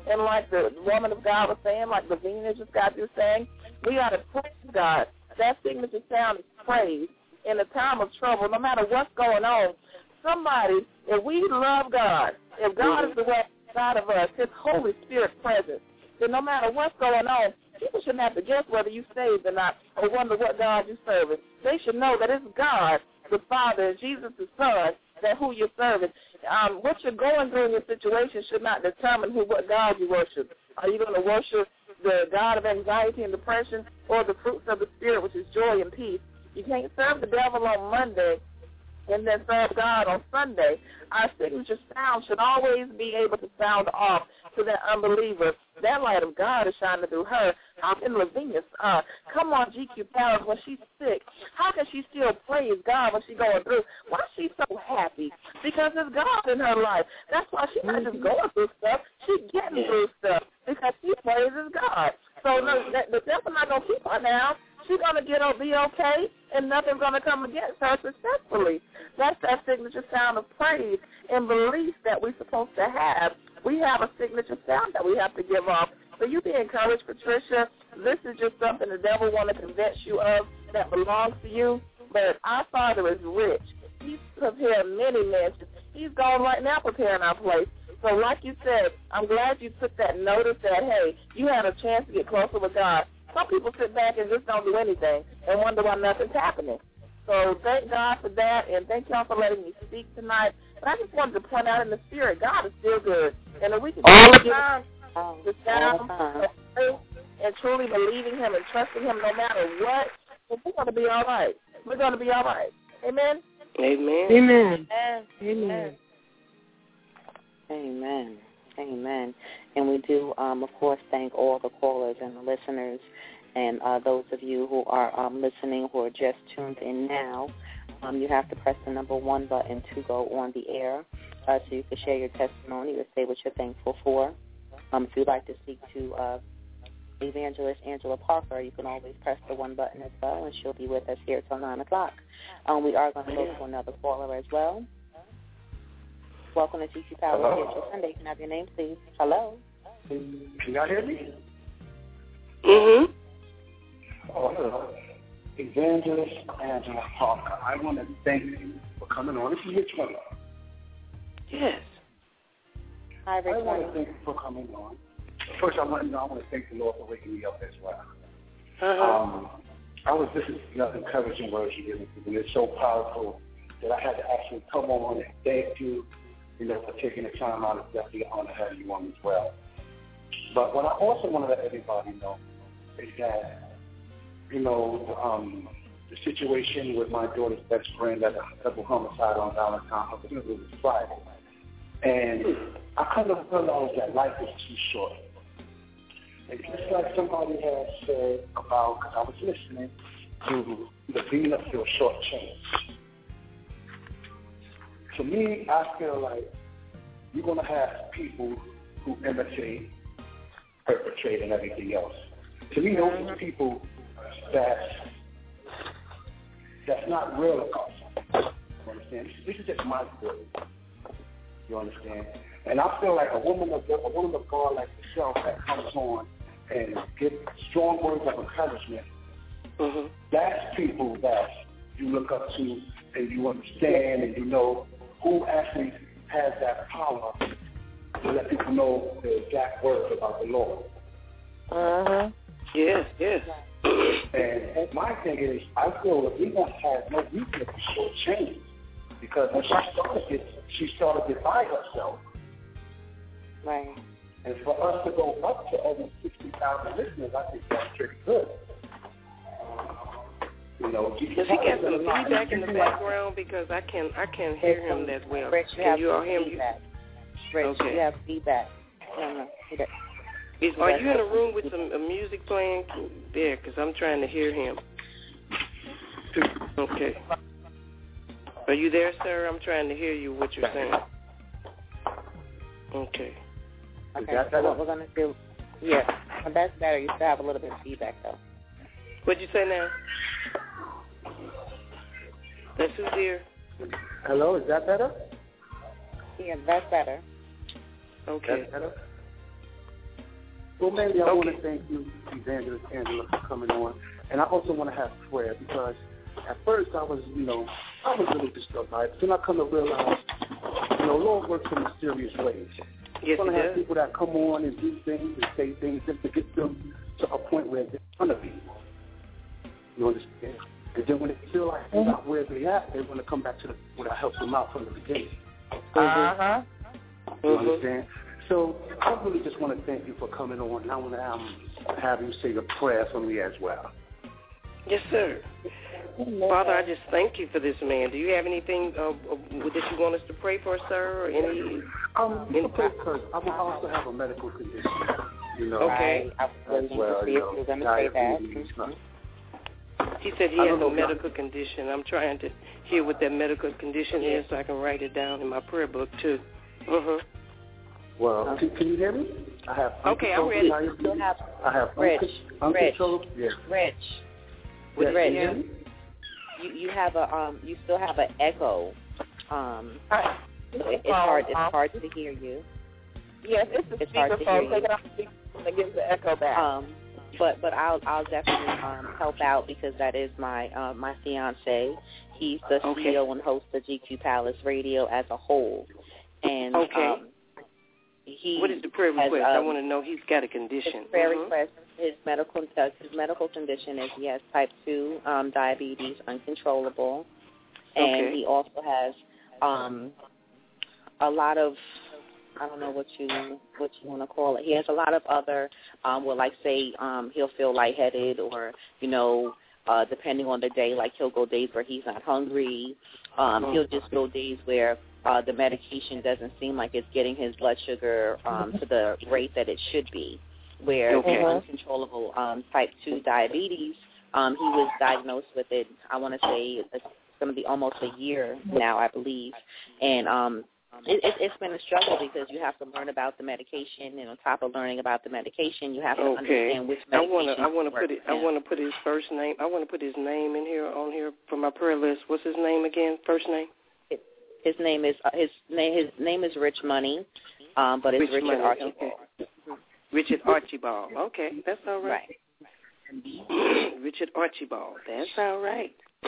And like the woman of God was saying, like Lavina just got through saying, we got to praise God. That signature sound is praise in a time of trouble, no matter what's going on. Somebody, if we love God, if God is the way inside of us, His Holy Spirit presence, then no matter what's going on, people shouldn't have to guess whether you saved or not or wonder what God you're serving. They should know that it's God, the Father, and Jesus the Son, that who you're serving. What you're going through in your situation should not determine what God you worship. Are you going to worship the God of anxiety and depression or the fruits of the Spirit, which is joy and peace? You can't serve the devil on Monday and then serve God on Sunday. Our signature sound should always be able to sound off to that unbeliever. That light of God is shining through her. How can Lavinia come on GQ Palace when she's sick? How can she still praise God when she's going through? Why is she so happy? Because there's God in her life. That's why she's not just going through stuff. She's getting through stuff because she praises God. So the devil's not going to keep her down. She's going to be okay, and nothing's going to come against her successfully. That's that signature sound of praise and belief that we're supposed to have. We have a signature sound that we have to give off. So you be encouraged, Patricia. This is just something the devil wants to convince you of that belongs to you. But our Father is rich. He's prepared many mansions. He's gone right now preparing our place. So like you said, I'm glad you took that notice that, hey, you had a chance to get closer with God. Some people sit back and just don't do anything and wonder why nothing's happening. So thank God for that, and thank y'all for letting me speak tonight. But I just wanted to point out in the spirit, God is still good. And if we can all the time to sound and truly believing Him and trusting Him no matter what, then we're going to be all right. We're going to be all right. Amen? Amen. Amen. Amen. Amen. Amen. And we do, of course, thank all the callers and the listeners and those of you who are listening who are just tuned in now. You have to press the number 1 button to go on the air so you can share your testimony or say what you're thankful for. If you'd like to speak to Evangelist Angela Parker, you can always press the 1 button as well, and she'll be with us here till 9 o'clock. We are going to go to another caller as well. Welcome to GQ Power Spiritual Sunday. Can I have your name, please? Hello. Can y'all hear me? Mm-hmm. Oh, hello. Evangelist Angela Parker. I want to thank you for coming on. This is your 20. Yes. Hi, Rich. I want to thank you for coming on. First, I want to thank the Lord for waking me up as well. This is encouraging words you're giving me. It's so powerful that I had to actually come on and thank you, for taking the time out. It's definitely an honor to have you on as well. But what I also want to let everybody know is that, the situation with my daughter's best friend that a double homicide on Valentine's, I believe it was Friday. And I kind of realized that life is too short. And just like somebody has said about, because I was listening to Lavina feel shortchanged. To me, I feel like you're going to have people who imitate, perpetrate, and everything else. To me, those are people that's not real about. You understand? This is just my theory. You understand? And I feel like a woman of God like yourself that comes on and gives strong words of encouragement, that's people that you look up to and you understand and you know who actually has that power to let people know the exact words about the Lord. Yes. And my thing is, I feel that we don't have no reason to be shortchanged because when she started it by herself. Right. And for us to go up to over 60,000 listeners, I think that's pretty good. Does he get some feedback in the background because I can't hear him that well? Rich, can you all hear me? Rich, you have feedback. Are you in a room with some music playing there? Because I'm trying to hear him. Okay. Are you there, sir? I'm trying to hear you, what you're saying. Okay. Okay, so what we're going to do, that's better. You still have a little bit of feedback, though. What'd you say now? That's who's here. Hello, is that better? Yeah, that's better. Okay. That's better? Well, mainly I want to thank you, Evangelist Angela, for coming on. And I also want to have prayer because at first I was really disturbed by it. Then I come to realize, Lord works in mysterious ways. Yes, You're going to have people that come on and do things and say things just to get them to a point where they're in front of people. You understand? And then when they feel like they're not where they at, they want to come back to the when I help them out from the beginning. You understand? So I really just want to thank you for coming on. And I want to have you say a prayer for me as well. Yes, sir. Father, I just thank you for this man. Do you have anything that you want us to pray for, sir? Or any? Because I also have a medical condition. Okay. I was waiting to see if you were going to say that. He said he has a medical condition. I'm trying to hear what that medical condition is so I can write it down in my prayer book, too. Well, can you hear me? I have I'm ready. I have uncontrolled. Yes. Rich. Rich. You have you still have an echo. It's hard to hear you. Yes, it's hard to hear you. Take it off the speaker and give the echo back. But I'll definitely help out because that is my fiance. He's the CEO and host of GQ Palace Radio as a whole. And what is the prayer request? I want to know. He's got a condition. His prayer request. His medical condition is he has type 2 diabetes, uncontrollable, and he also has a lot of, I don't know what you want to call it. He has a lot of other, he'll feel lightheaded or, depending on the day, like he'll go days where he's not hungry. He'll just go days where the medication doesn't seem like it's getting his blood sugar to the rate that it should be, where uncontrollable type 2 diabetes, he was diagnosed with it, I want to say it's going to be almost a year now, I believe, and it's been a struggle because you have to learn about the medication, and on top of learning about the medication, you have to understand which medication. I want to put his first name. I want to put his name in here on here for my prayer list. What's his name again? First name? His name is Rich Money, but it's Richard Archibald. Okay. Richard Archibald. Okay, that's all right. Richard Archibald. That's all right.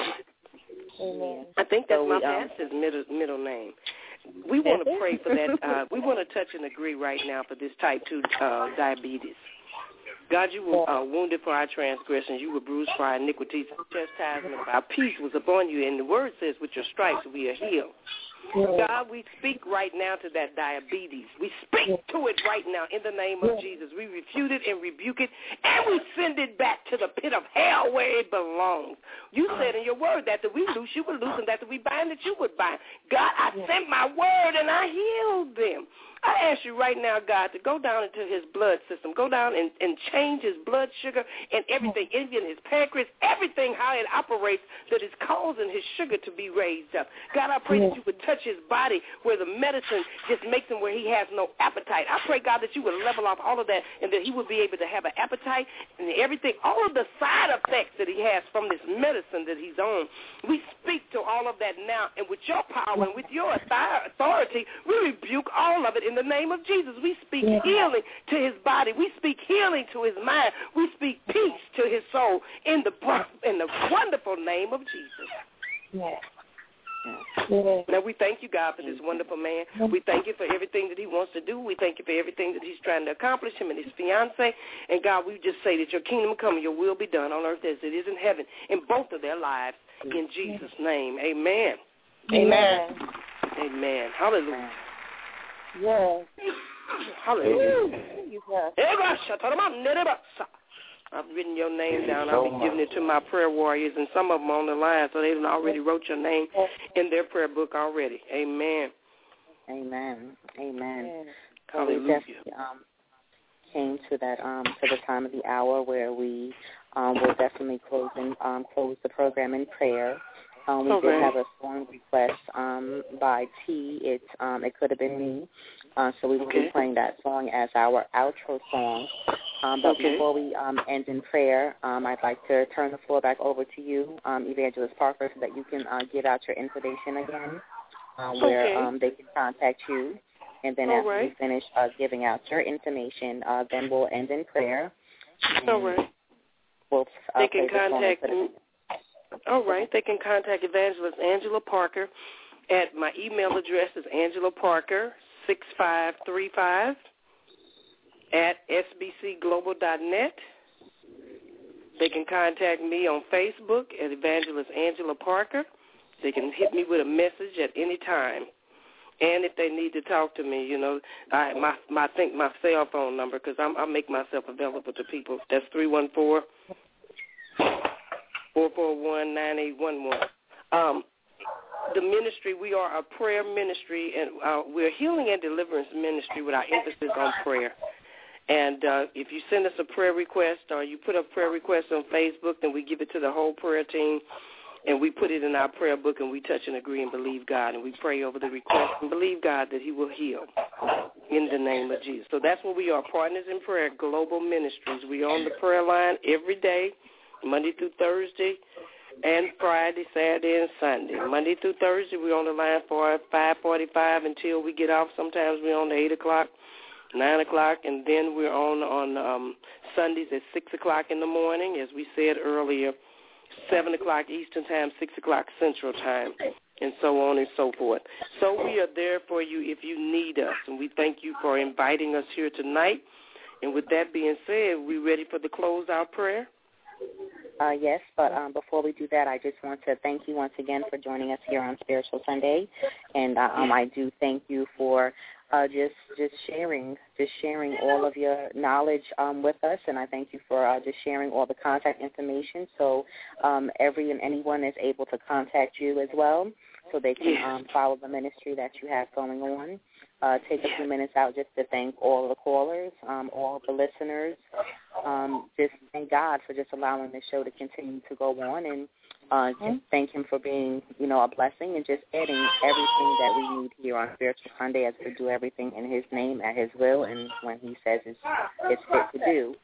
Amen. I think that's my pastor's middle name. We want to pray for that. We want to touch and agree right now for this type 2 diabetes. God, you were wounded for our transgressions. You were bruised for our iniquities. The chastisement of our peace was upon you. And the word says, with your stripes we are healed. God, we speak right now to that diabetes. We speak to it right now in the name of Jesus. We refute it and rebuke it, and we send it back to the pit of hell where it belongs. You said in your word that we loose, you would loose, and that we bind, that you would bind. God, I sent my word, and I healed them. I ask you right now, God, to go down into his blood system, go down and change his blood sugar and everything, even his pancreas, everything, how it operates that is causing his sugar to be raised up. God, I pray that you would touch his body where the medicine just makes him where he has no appetite. I pray, God, that you would level off all of that and that he would be able to have an appetite and everything, all of the side effects that he has from this medicine that he's on. We speak to all of that now, and with your power and with your authority, we rebuke all of it in the name of Jesus. We speak healing to his body. We speak healing to his mind. We speak peace to his soul in the wonderful name of Jesus. Yes. Now, we thank you, God, for this wonderful man. We thank you for everything that he wants to do. We thank you for everything that he's trying to accomplish, him and his fiancée. And, God, we just say that your kingdom come and your will be done on earth as it is in heaven in both of their lives. In Jesus' name, amen. Amen. Amen. Hallelujah. Yes. Hallelujah. I've written your name down. I'll be giving it to my prayer warriors, and some of them on the line, so they already wrote your name in their prayer book already. Amen. Amen. Amen. Hallelujah. We definitely came to that to the time of the hour where we will definitely close the program in prayer. We did have a song request by T. It could have been me. So we will be playing that song as our outro song. But before we end in prayer, I'd like to turn the floor back over to you, Evangelist Parker, so that you can give out your information again, where they can contact you And then after we finish giving out your information, then we'll end in prayer. All right. They can contact me. All right. They can contact Evangelist Angela Parker at my email address is angelaparker6535 at sbcglobal.net. They can contact me on Facebook at Evangelist Angela Parker. They can hit me with a message at any time. And if they need to talk to me, you know, I think my cell phone number, because I make myself available to people. That's 314-441-9811. The ministry, we are a prayer ministry, and we're a healing and deliverance ministry with our emphasis on prayer. And if you send us a prayer request or you put a prayer request on Facebook, then we give it to the whole prayer team, and we put it in our prayer book, and we touch and agree and believe God, and we pray over the request and believe God that he will heal in the name of Jesus. So that's what we are, Partners in Prayer Global Ministries. We're on the prayer line every day, Monday through Thursday, and Friday, Saturday, and Sunday. Monday through Thursday, we're on the line for 5:45 until we get off. Sometimes we're on 8 o'clock, 9 o'clock, and then we're on Sundays at 6 o'clock in the morning, as we said earlier, 7 o'clock Eastern Time, 6 o'clock Central Time, and so on and so forth. So we are there for you if you need us, and we thank you for inviting us here tonight. And with that being said, we ready for the closeout prayer? Yes, but before we do that, I just want to thank you once again for joining us here on Spiritual Sunday, and I do thank you for just sharing all of your knowledge with us, and I thank you for just sharing all the contact information, so anyone is able to contact you as well, so they can follow the ministry that you have going on. Take a few minutes out just to thank all the callers, all the listeners. Just thank God for just allowing the show to continue to go on, and just thank him for being, a blessing and just adding everything that we need here on Spiritual Sunday as we do everything in his name, at his will, and when he says it's fit to do.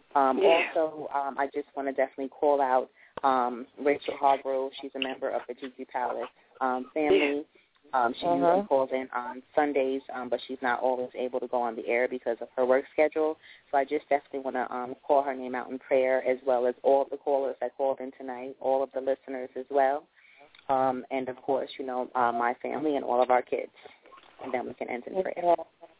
Also, I just want to definitely call out Rachel Hargrove. She's a member of the Gigi Palace family. She usually calls in on Sundays, but she's not always able to go on the air because of her work schedule. So I just definitely want to call her name out in prayer, as well as all of the callers that called in tonight, all of the listeners as well, and, of course, my family and all of our kids. And then we can end in prayer.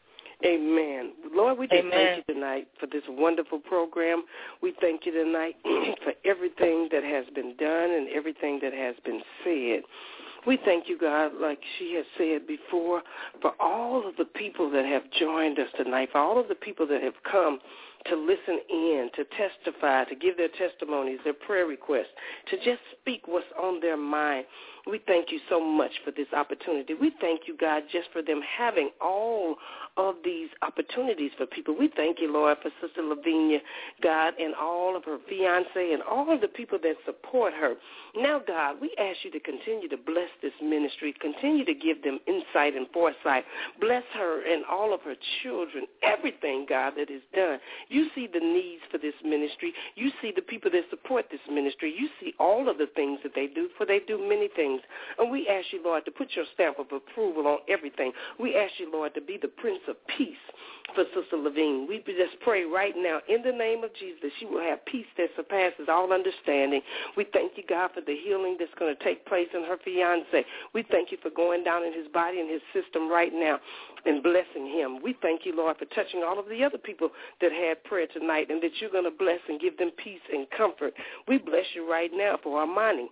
Amen. Lord, we just thank you tonight for this wonderful program. We thank you tonight for everything that has been done and everything that has been said. We thank you, God, like she has said before, for all of the people that have joined us tonight, for all of the people that have come to listen in, to testify, to give their testimonies, their prayer requests, to just speak what's on their mind. We thank you so much for this opportunity. We thank you, God, just for them having all of these opportunities for people. We thank you, Lord, for Sister Lavinia, God, and all of her fiancé and all of the people that support her. Now, God, we ask you to continue to bless this ministry, continue to give them insight and foresight. Bless her and all of her children, everything, God, that is done. You see the needs for this ministry. You see the people that support this ministry. You see all of the things that they do, for they do many things. And we ask you, Lord, to put your stamp of approval on everything. We ask you, Lord, to be the Prince of Peace for Sister Levine. We just pray right now in the name of Jesus that she will have peace that surpasses all understanding. We thank you, God, for the healing that's going to take place in her fiancé. We thank you for going down in his body and his system right now and blessing him. We thank you, Lord, for touching all of the other people that had prayer tonight, and that you're going to bless and give them peace and comfort. We bless you right now for Armani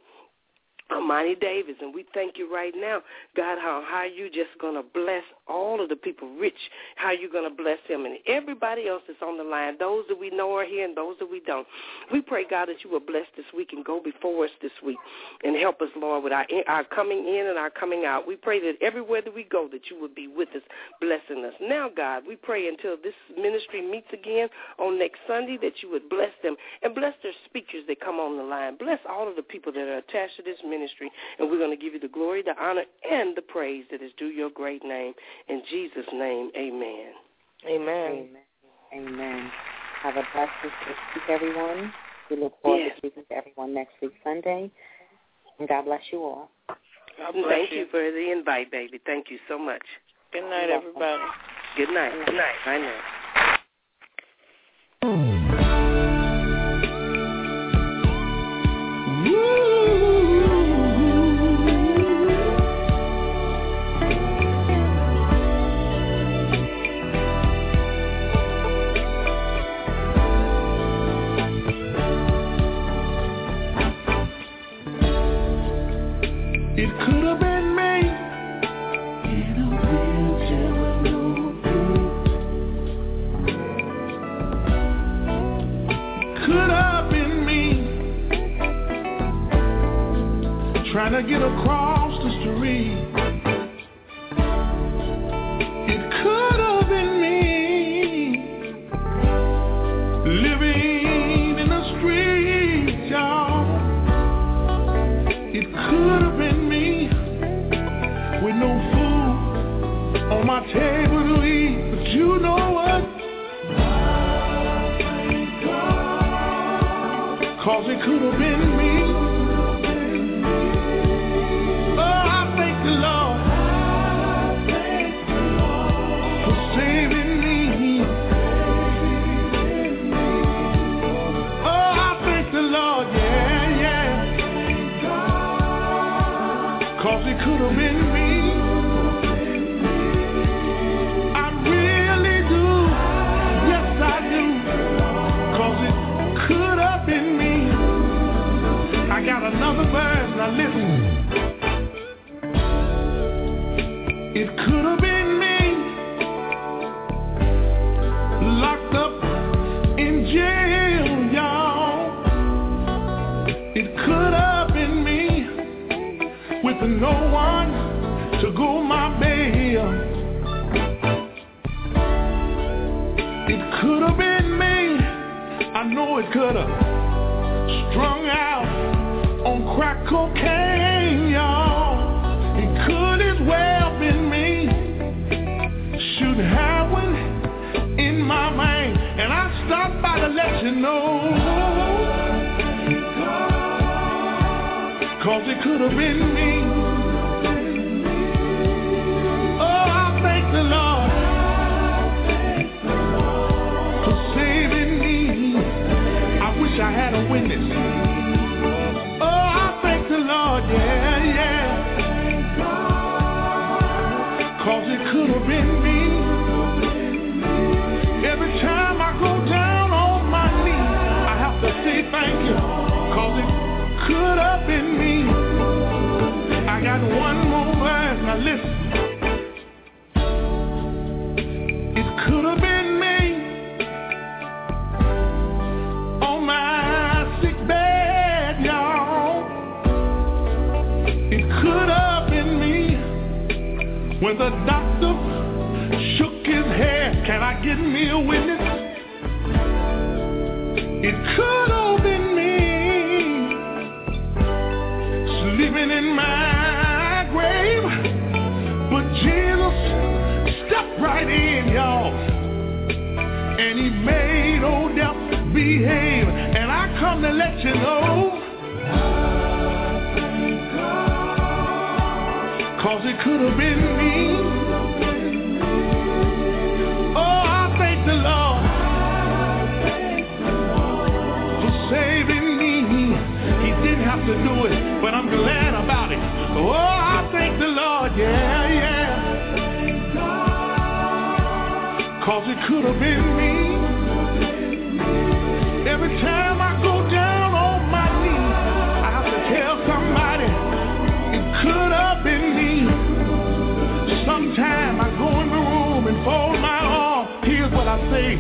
Davis, and we thank you right now, God, how you just going to bless all of the people, Rich, how you're going to bless him, and everybody else that's on the line, those that we know are here and those that we don't. We pray, God, that you will bless this week and go before us this week and help us, Lord, with our coming in and our coming out. We pray that everywhere that we go that you will be with us, blessing us. Now, God, we pray until this ministry meets again on next Sunday that you would bless them and bless their speakers that come on the line. Bless all of the people that are attached to this ministry, and we're going to give you the glory, the honor, and the praise that is due your great name. In Jesus' name, amen. Amen. Amen. Have a blessed week, everyone. We look forward to speaking to everyone next week, Sunday. And God bless you all. Thank you for the invite, baby. Thank you so much. Good night, everybody. Good night. Good night. Bye now. It could have been me in a wheelchair with no feet. Could have been me trying to get across the street. It could have been me living in the streets, y'all. It could have been with no food on my table to eat, but you know what? Cause it could have been me. Oh, I thank the Lord for saving me. Oh, I thank the Lord, yeah. Cause it could have been me. I really do. Yes, I do. Cause it could have been me. I got another verse. Now listen. It could have been me. Locked up in jail, y'all. It could have been me. With no one to go my bail. It could have been me. I know it could have. Strung out on crack cocaine, y'all. It could as well been me. Should have one in my mind. And I stopped by to let you know. Cause it could have been me. Oh, I thank the Lord for saving me. I wish I had a witness. Oh, I thank the Lord, yeah. Cause it could have been me. Every time I go down on my knees, I have to say thank you. Cause it could have been me. I got one more verse, now listen. It could have been me on my sick bed, y'all. It could have been me when the doctor shook his head. Can I get me a witness? It could have been me sleeping in my grave, but Jesus stepped right in, y'all, and he made old death behave. And I come to let you know, cause it could have been me. Oh, I thank the Lord for saving me. He didn't have to do it, but I'm glad about it. Oh, I thank the Lord, yeah. Cause it could have been me. Every time I go down on my knees, I have to tell somebody it could have been me. Sometime I go in the room and fold my arms. Here's what I say.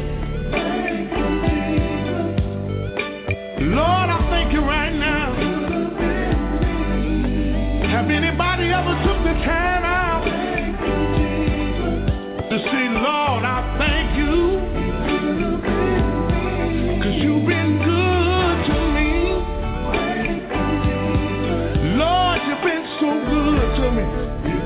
Lord, I thank you right now. Have anybody ever took the time out to say, Lord, I thank you, 'cause you've been good to me. Lord, you've been so good to me.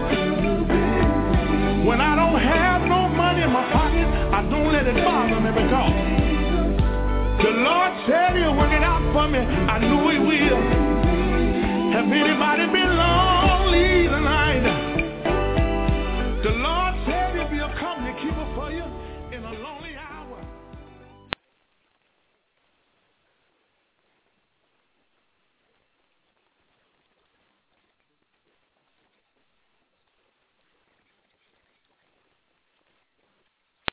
When I don't have no money in my pocket, I don't let it bother me, because the Lord said he'll work it out for me. I know he will. Have anybody been long